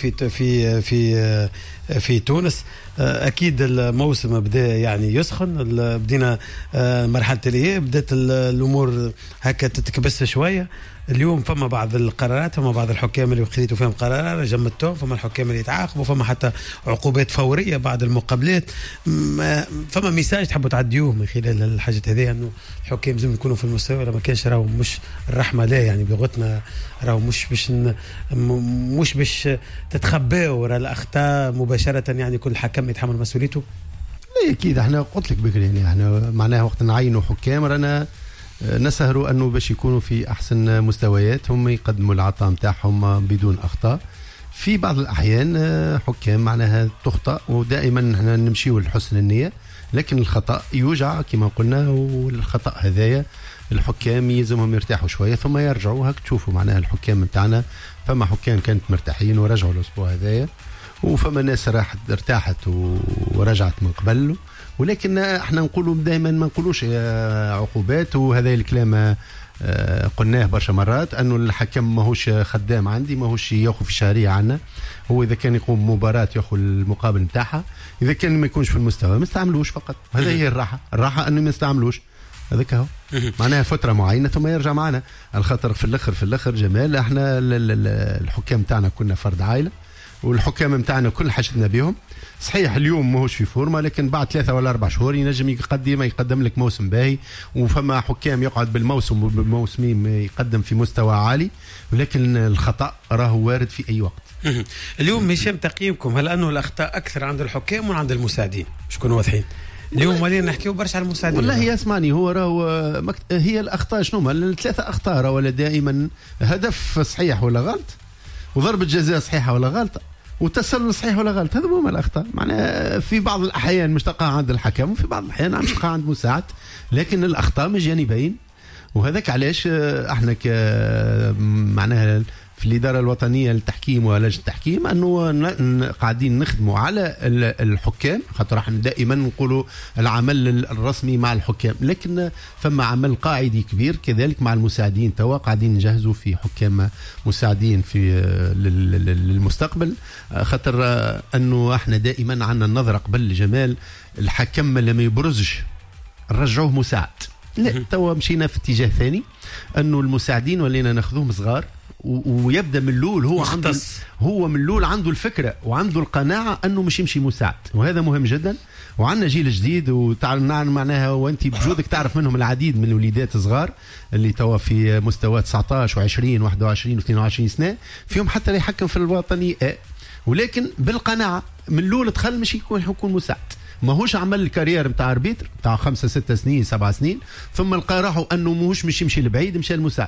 في تونس. اكيد الموسم بدا يعني يسخن. بدينا مرحله الاياب، بدات الامور هكا تتكبس شويه. اليوم فما بعض القرارات، فما بعض الحكام اللي خذيتوا فيهم قرارات جمدتهم، فما الحكام اللي يتعاقبوا، فما حتى عقوبات فوريه بعد المقابلات. فما ميساج تحبوا تعديوه من خلال الحاجه هذه، انه الحكام لازم يكونوا في المستوى، ولا ما كانش راهو مش الرحمه لا يعني بلغتنا راهو مش باش تتخباو وراء الاخطاء مباشره، يعني كل حكم يتحمل مسؤوليته. لا اكيد احنا قلت لك بكري يعني احنا معناها وقت نعينوا حكام رانا نسهروا انه باش يكونوا في احسن مستويات، هم يقدموا العطاء نتاعهم بدون اخطاء. في بعض الاحيان حكام معناها تخطئ، ودائما احنا نمشيوا لحسن النيه، لكن الخطا يوجع كما قلنا، والخطا هذايا الحكام يلزمهم يرتاحوا شويه ثم يرجعوا. هاك تشوفوا معناها الحكام نتاعنا فما حكام كانت مرتاحين ورجعوا الاسبوع هذايا، وفما ناس راحت ارتاحت ورجعت من قبل. ولكن احنا نقولوا دائما ما نقولوش عقوبات، وهذا الكلام قلناه برشا مرات، انه الحكم ماهوش خدام عندي، ماهوش ياخذ في شهريه عنا. هو اذا كان يقوم مباراه ياخذ المقابل نتاعها، اذا كان ما يكونش في المستوى ما استعملوش فقط. هذا هي الراحه انه ما استعملوش. هذاك هو معناها فتره معينه ثم يرجع معنا. الخطر في الاخر جمال احنا الحكام تاعنا كنا فرد عائله، والحكام نتاعنا كل حشدنا بهم. صحيح اليوم ماهوش في فورمه، لكن بعد 3 ولا 4 شهور ينجم يقدم لك موسم باهي. وفما حكام يقعد بالموسم وبالموسمين يقدم في مستوى عالي، ولكن الخطا راهو وارد في اي وقت. اليوم هشام تقييمكم، هل انه الاخطاء اكثر عند الحكام ولا عند المساعدين؟ باش نكونوا واضحين. اليوم ولينا نحكيو برشا على المساعدين. والله اسمعني، هو راهو هي الاخطاء شنو هما؟ 3 اخطاء ولا دائما هدف صحيح ولا غلط، وضربه جزاء صحيحه ولا غلطه، وتسلل صحيح ولا غلط. هذا هما الاخطاء. معناها في بعض الاحيان مش تلقاها عند الحكم، وفي بعض الاحيان مش تلقاها عند مساعد، لكن الاخطاء من جانبين. وهذاك علاش احنا معناها في الإدارة الوطنية للتحكيم ولجنة التحكيم أنه قاعدين نخدموا على الحكام، خاطر احنا دائما نقولوا العمل الرسمي مع الحكام، لكن فما عمل قاعدي كبير كذلك مع المساعدين. توا قاعدين نجهزوا في حكام مساعدين في للمستقبل، خاطر أنه احنا دائما عندنا النظرة قبل جمال الحكم لما يبرزش نرجعوه مساعد. لا توا مشينا في اتجاه ثاني، أنه المساعدين ولينا ناخذوهم صغار، ويبدا من الاول هو من الاول عنده الفكره وعنده القناعه انه مش يمشي مساعد، وهذا مهم جدا. وعندنا جيل جديد معناها وانت بجودك تعرف منهم العديد من الوليدات صغار اللي توا في مستوى 19 و20 21 و22 سنه، فيهم حتى لا يحكم في الوطني ولكن بالقناعه من الاول دخل مش يكون مساعد. ماهوش عمل الكارير نتاع اربيتر نتاع 5 6 سنين 7 سنين، ثم لقى راحوا انه ماهوش مش يمشي لبعيد، مشى المساعد.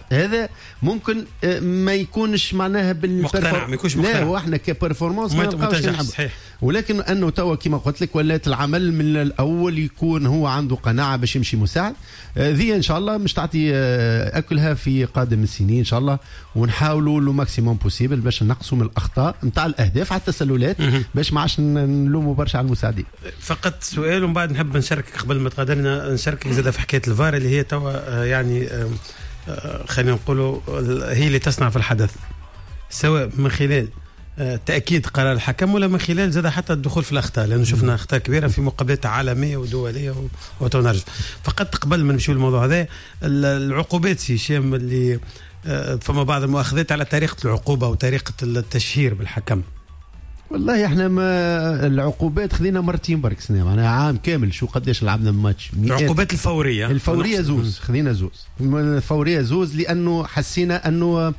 هذا ما يكونش معناها مقتنع، ما يكونش مقتنع. لا واحنا كبرفورمانس ما نلقاوش ولكن انه توا كما قلت لك ولات العمل من الاول يكون هو عنده قناعه باش يمشي مساعد. ذي ان شاء الله مش تعطي اكلها في قادم السنين ان شاء الله، ونحاولوا لو ماكسيموم بوسيبل باش نقصوا من الاخطاء نتاع الاهداف على التسللات باش ما عادش نلوموا برشا على المساعدين. فقط سؤال ومن بعد نحب نشاركك قبل ما تغادرنا، نشاركك زاد في حكايه الفار اللي هي توا يعني خلينا نقولوا هي اللي تصنع في الحدث، سواء من خلال تأكيد قرار الحكم ولا من خلال زاد حتى الدخول في الأخطاء، لأنه شفنا أخطاء كبيرة في مقابلات عالمية ودولية وتنرج. فقط قبل ما نمشيو للموضوع هذا، العقوبات سي هشام اللي فما بعض المؤاخذات على طريقة العقوبة وطريقة التشهير بالحكم. والله احنا ما العقوبات خذينا مرتين برك سنة، معناها عام كامل شو قداش لعبنا ماتش. العقوبات الفورية زوز، خذينا زوز الفورية زوز، لأنه حسينا أنه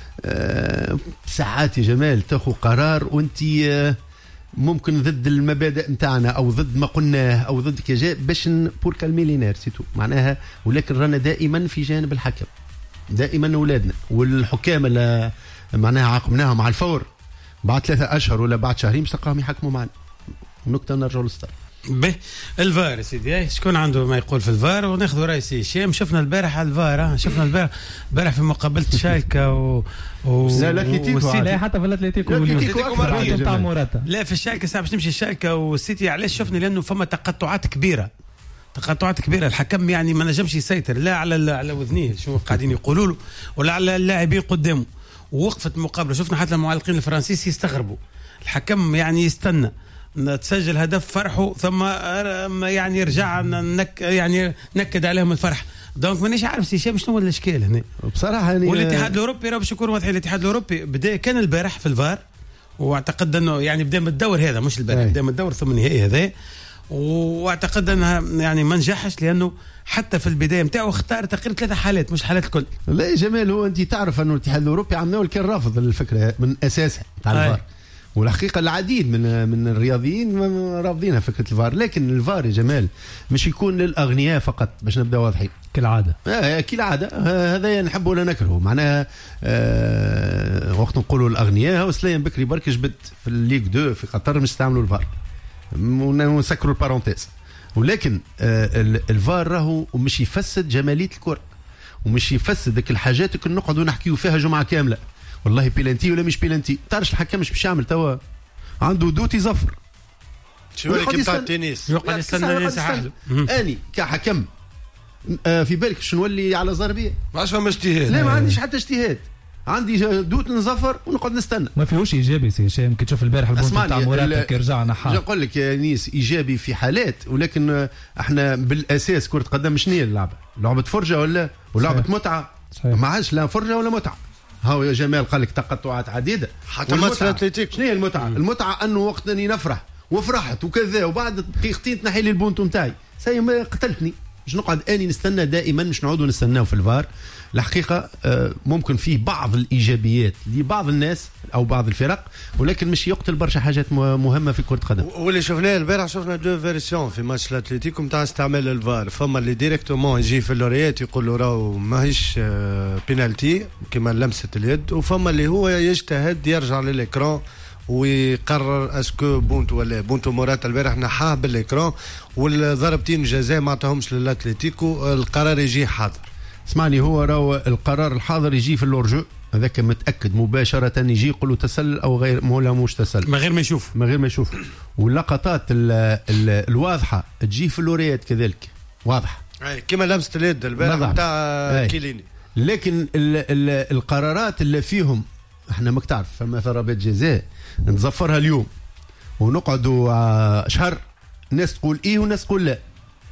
ساعات يا جمال تاخذ قرار وانت ممكن ضد المبادئ نتاعنا او ضد ما قلناه او ضد كجاء باش بور كالميلينير سيتو معناها، ولكن رانا دائما في جانب الحكم، دائما اولادنا والحكام اللي معناها عاقبناهم على الفور بعد 3 أشهر ولا بعد شهرين باش تلقاهم يحكموا معنا. نكته نرجعوا للستار. به الفار سيدي، شكون عنده ما يقول في الفار وناخذ راي سي هشام. شفنا البارح على الفار، شفنا البارح في مقابله شالكه لا حتى في الاتليتيكو تاع موراتا، لا في الشالكه ساعه باش نمشي الشالكه والسيتي. علاش شفنا؟ لانه فما تقطعات كبيره الحكم يعني ما نجمش يسيطر لا على وذنيه شو قاعدين يقولوا له ولا على اللاعبين قدامه. ووقفت مقابله شفنا حتى المعلقين الفرنسيس يستغربوا، الحكم يعني يستنى تسجل هدف فرحه ثم يعني رجع يعني نكد عليهم الفرح. دونك مانيش عارف سي شنو هو الاشكال هنا بصراحه يعني. والاتحاد الاوروبي راه باش يكون واضح، الاتحاد الاوروبي بدا كان البارح في الفار، واعتقد انه يعني بدا من الدور هذا مش البارح، بدا من الدور ثم النهائي هذا، واعتقد انها يعني ما نجحش لانه حتى في البدايه نتاعو اختار تقريبا 3 حالات مش حالات الكل. لا يا جمال، هو انت تعرف انه الاتحاد الاوروبي عملوا كان رافض الفكره من اساسها تاع الفار، والحقيقه العديد من الرياضيين رافضينها فكره الفار، لكن الفار يا جمال مش يكون للاغنياء فقط باش نبدا واضحين كالعاده. كالعاده هذا نحب ولا نكرهه، معناها وقت نقولوا الاغنياء وسليم بكري برك جبت في الليغ 2 في قطر مش يستعملوا الفار ونسكروا البارونتيز، ولكن الفار راهو مش يفسد جماليه الكره ومش يفسد ذيك الحاجات اللي نقعدوا نحكيوا فيها جمعه كامله والله بيلانتي ولا مش بيلانتي. تعرف الحكم مش يعمل توا عنده دوتي زفر شو اللي كيف تاع التنس يقعد يستنى يسحب. اني كحكم في بالك شنو نولي على زربيه؟ ما عادش فما اجتهاد. لا ما عنديش حتى اجتهاد، عندي دوت نزفر ونقعد نستنى. ما فيهوش ايجابي سي هشام كي تشوف البارح البونت تاع موراتا كي رجع نحا. نقول لك يا نيس ايجابي في حالات، ولكن احنا بالاساس كره قدم شنو هي اللعبه؟ لعبه فرجه ولا ولعبه متعه؟ ما عادش لا فرجه ولا متعه. هاو يا جمال قال لك تقطعات عديده حتى ماتش الاتليتيك. شنو هي المتعه؟ المتعه انه وقت اني نفرح وفرحت وكذا وبعد دقيقتين تنحي لي البونتو نتاعي سي ما قتلتني. مش نقعد اني نستنى دائما، مش نقعدوا نستناو في الفار. الحقيقه ممكن فيه بعض الايجابيات لبعض الناس او بعض الفرق، ولكن مش يقتل برشا حاجات مهمه في كره القدم. واللي شفناه البارح شفنا 2 فيرسيون في ماتش الاتليتيكو نتاع استعمال الفار. فما اللي ديريكتومون يجي في اللوريات يقولوا راهو ماهيش بينالتي كما لمسه اليد، وفما اللي هو يجتهد يرجع للاكران ويقرر اسكو بونتو ولا بونتو موراتا البارح نحاه بالاكران، والضربتين جزاء ما عطاهمش للاتليتيكو، القرار يجي حاضر. اسمعني، هو راهو القرار الحاضر يجي في اللورجو هذاك متاكد مباشره، يجي يقول له تسلل او غير ولا مش تسلل من غير ما يشوف واللقطات الواضحه تجي في اللوريات كذلك واضحه كما لمسه اليد البارح نتاع كيليني. لكن القرارات اللي فيهم احنا ماك تعرف فما ضربات جزاء نتظفرها اليوم ونقعدوا شهر، ناس تقول ايه وناس تقول لا،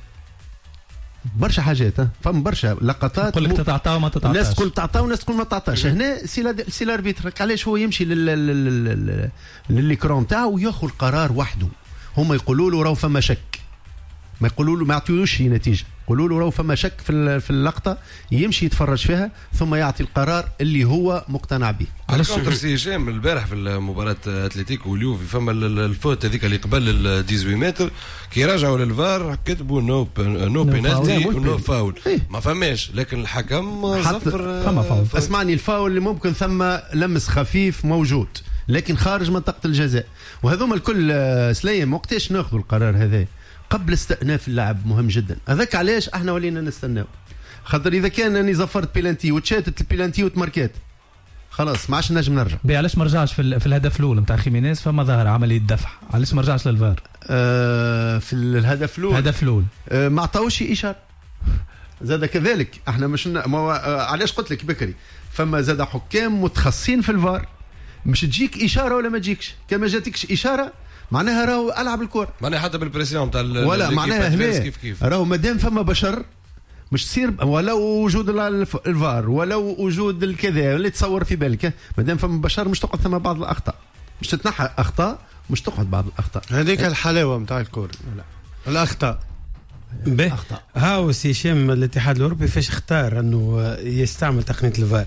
برشا حاجات فما برشا لقطات تقول لك تتعطى وما تتعطاش، ناس تقول تعطى وناس تقول ما تعطاش. هنا سي الاربيتر علاش هو يمشي للإكران تاعو وياخذ القرار وحده. هم يقولوا له راهو فما شك، ما يقولوا له ما يعطيوش نتيجه، يقولوا له راهو فما شك في اللقطه، يمشي يتفرج فيها ثم يعطي القرار اللي هو مقتنع به. على كونتر سي هشام البارح في مباراه اتلتيكو واليوفي فما الفوت هذيك اللي قبل ال 18 متر كي رجعوا للفار كتبوا نو بينالتي ونو فاول، ما فماش، لكن الحكم صفر فما فاول. اسمعني، الفاول اللي ممكن ثم لمس خفيف موجود، لكن خارج منطقه الجزاء. وهذوما الكل سليم وقتاش ناخذوا القرار هذا؟ قبل استئناف اللعب مهم جدا. هذاك علاش احنا ولينا نستناو، خاطر اذا كان اني زفرت بيلانتي وتشاتت البيلانتي وتماركات خلاص ما عادش نجم نرجع. علاش ما رجعش في الهدف الاول نتاع خيمينيز فما ظهر عمليه دفع؟ علاش ما رجعش للفار؟ في الهدف الاول ما عطاوش اشاره زاد كذلك. احنا مش علاش قلت لك بكري فما زاد حكام متخصصين في الفار، مش تجيك اشاره ولا ما تجيكش، كما جاتكش اشاره معناها راهو العب الكره، معناها حتى بالبريسيون تاع ولا معناها هنا كيف راهو مادام فما بشر مش تصير ولو وجود الفار ولو وجود الكذا اللي تصور في بالك، مادام فما بشر مش تقعد ثم بعض الاخطاء، مش تتنحى اخطاء، مش تقعد بعض الاخطاء. هذيك الحلاوه نتاع الكره الاخطاء. هاو سي شيم الاتحاد الاوروبي فاش اختار انه يستعمل تقنيه الفار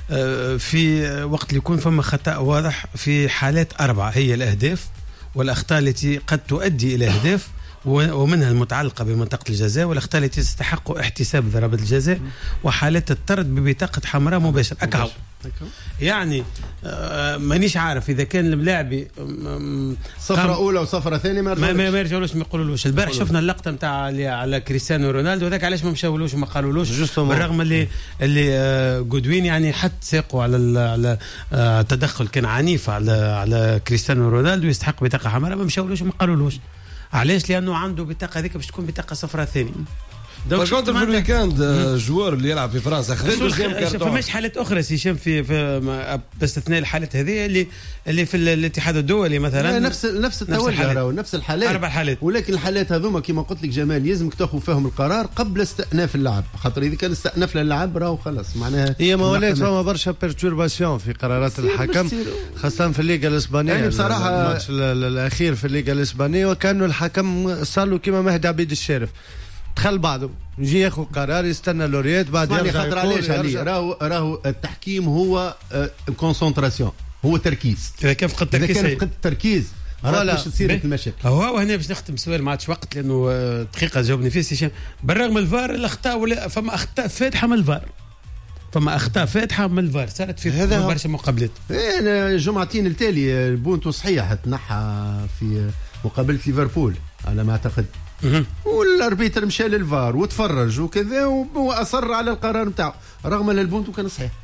في وقت اللي يكون فما خطا واضح في حالات 4 هي الاهداف والاخطاء التي قد تؤدي الى اهداف ومنها المتعلقه بمنطقه الجزاء والاخطاء التي تستحق احتساب ضربه الجزاء وحالات الطرد ببطاقه حمراء مباشره. اكاو يعني مانيش عارف اذا كان الملاعبي صفرة اولى وصفرة ثانيه ما يرجعولوش ما يقولولوش. البارح شفنا اللقطه نتاع على كريستيانو رونالدو هذاك علاش ما مشاولوش وما قالولوش بالرغم اللي جودوين يعني حط ساقه على تدخل كان عنيف على كريستيانو رونالدو يستحق بطاقه حمراء ما مشاولوش وما قالولوش. علاش؟ لانه عنده بطاقه هذيك باش تكون بطاقه صفراء ثانيه. دونك كونتر في الويكاند جوار اللي يلعب في فرنسا خذ دوزيام كارتون. فماش حالات اخرى سي شام في باستثناء الحالات هذه اللي في الاتحاد الدولي مثلا نفس التوجه راهو نفس الحالات 4 حالات. ولكن الحالات هذوما كما قلت لك جمال يلزمك تاخذ فيهم القرار قبل استئناف اللعب، خاطر اذا كان استئنف اللعب راهو خلاص معناها هي ما ولات فما برشا بيرتورباسيون في قرارات الحكم خاصه في الليغا الاسبانيه. يعني بصراحه الماتش الاخير في الليغا الاسبانيه وكانوا الحكم صار له كما مهدي عبيد الشارف دخل بعضه يجي ياخذ قرار يستنى لوريات بعد يرجع. خاطر علاش راهو التحكيم هو كونسنتراسيون، هو تركيز. اذا كان فقد التركيز اذا كان فقد التركيز باش تصير المشاكل. هو هنا باش نختم سؤال ما عادش وقت لانه دقيقه جاوبني فيه سي هشام. بالرغم الفار الاخطاء ولا فما اخطاء فاتحه من الفار، فما اخطاء فاتحه من الفار صارت في برشا مقابلات. انا جمعتين التالي البونتو صحيح تنحى في مقابله ليفربول على ما اعتقد، والاربيتر مشى للفار وتفرج وكذا واصر على القرار نتاعو رغم ان البونتو كان صحيح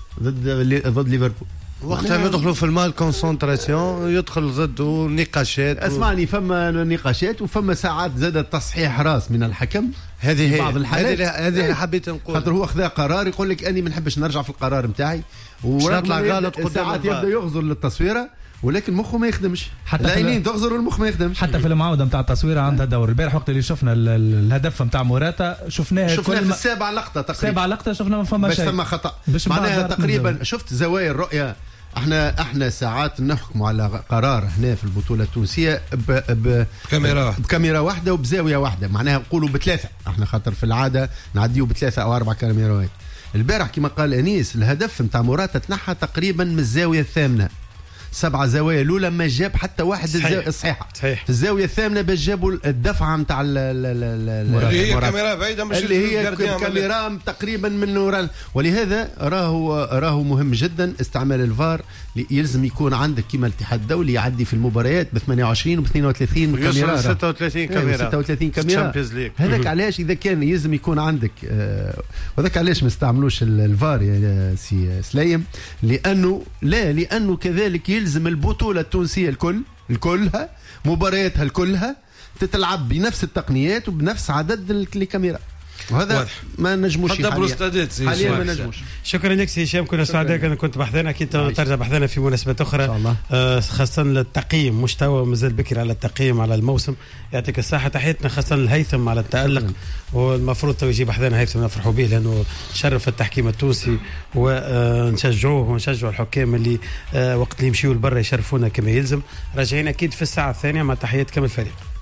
ضد ليفربول. وقتها يدخلوا في المال كونسنتراسيون يدخل ضده نقاشات. اسمعني فما نقاشات وفما ساعات زاد تصحيح راس من الحكم. هذه بعض الحالات هذه حبيت نقول خاطر هو خذا قرار يقول لك اني ما نحبش نرجع في القرار نتاعي ونطلع غلط قدام ساعات يبدا يغزر للتصويره ولكن مخه ما يخدمش، حتى العينين تغزر والمخ ما يخدمش. حتى في المعاوده نتاع التصوير عندها دور. البارح وقت اللي شفنا الهدف نتاع موراتا شفناه في السابع لقطه تقريبا 7 لقطه شفنا ما فما شيء بس ثم خطا معناها تقريبا. شفت زوايا الرؤيه. احنا ساعات نحكم على قرار هنا في البطوله التونسيه بكاميرا واحده وبزاويه واحده، معناها نقولوا بثلاثه. احنا خاطر في العاده نعديو ب3 أو 4 كاميرات. البارح كما قال انيس الهدف نتاع موراتا تنحى تقريبا من الزاويه الثامنه. 7 زوايا الاولى ما جاب حتى واحد الصحيحه. في الزاويه الثامنه باش جابوا الدفعه نتاع اللي هي كاميرا بعيده مش اللي هي كاميرا تقريبا من نور. ولهذا راهو مهم جدا استعمال الفار. يلزم يكون عندك كما الاتحاد الدولي يعدي في المباريات ب 28 و 32 كاميرا 36 كاميرا. هذاك علاش اذا كان يلزم يكون عندك وذاك علاش ما استعملوش الفار يا سي سليم لانه كذلك يلزم البطوله التونسيه الكلها مبارياتها الكلها تتلعب بنفس التقنيات وبنفس عدد الكاميرا. وهذا ما نجموش حاليا ما نجموش. شكرا لك سي هشام، كنا سعداء كنت بحثنا اكيد ترجع بحثنا في مناسبات اخرى ان شاء الله. خاصه التقييم مستوى مازال بكري على التقييم على الموسم. يعطيك الصحه. تحياتنا خاصه الهيثم على التالق والمفروض تو يجي بحثنا هيثم نفرحوا به لانه شرف التحكيم التونسي ونشجعوه ونشجعوا الحكام اللي وقت اللي يمشيوا لبرا يشرفونا كما يلزم. راجعين اكيد في الساعه الثانيه مع تحيات كامل الفريق.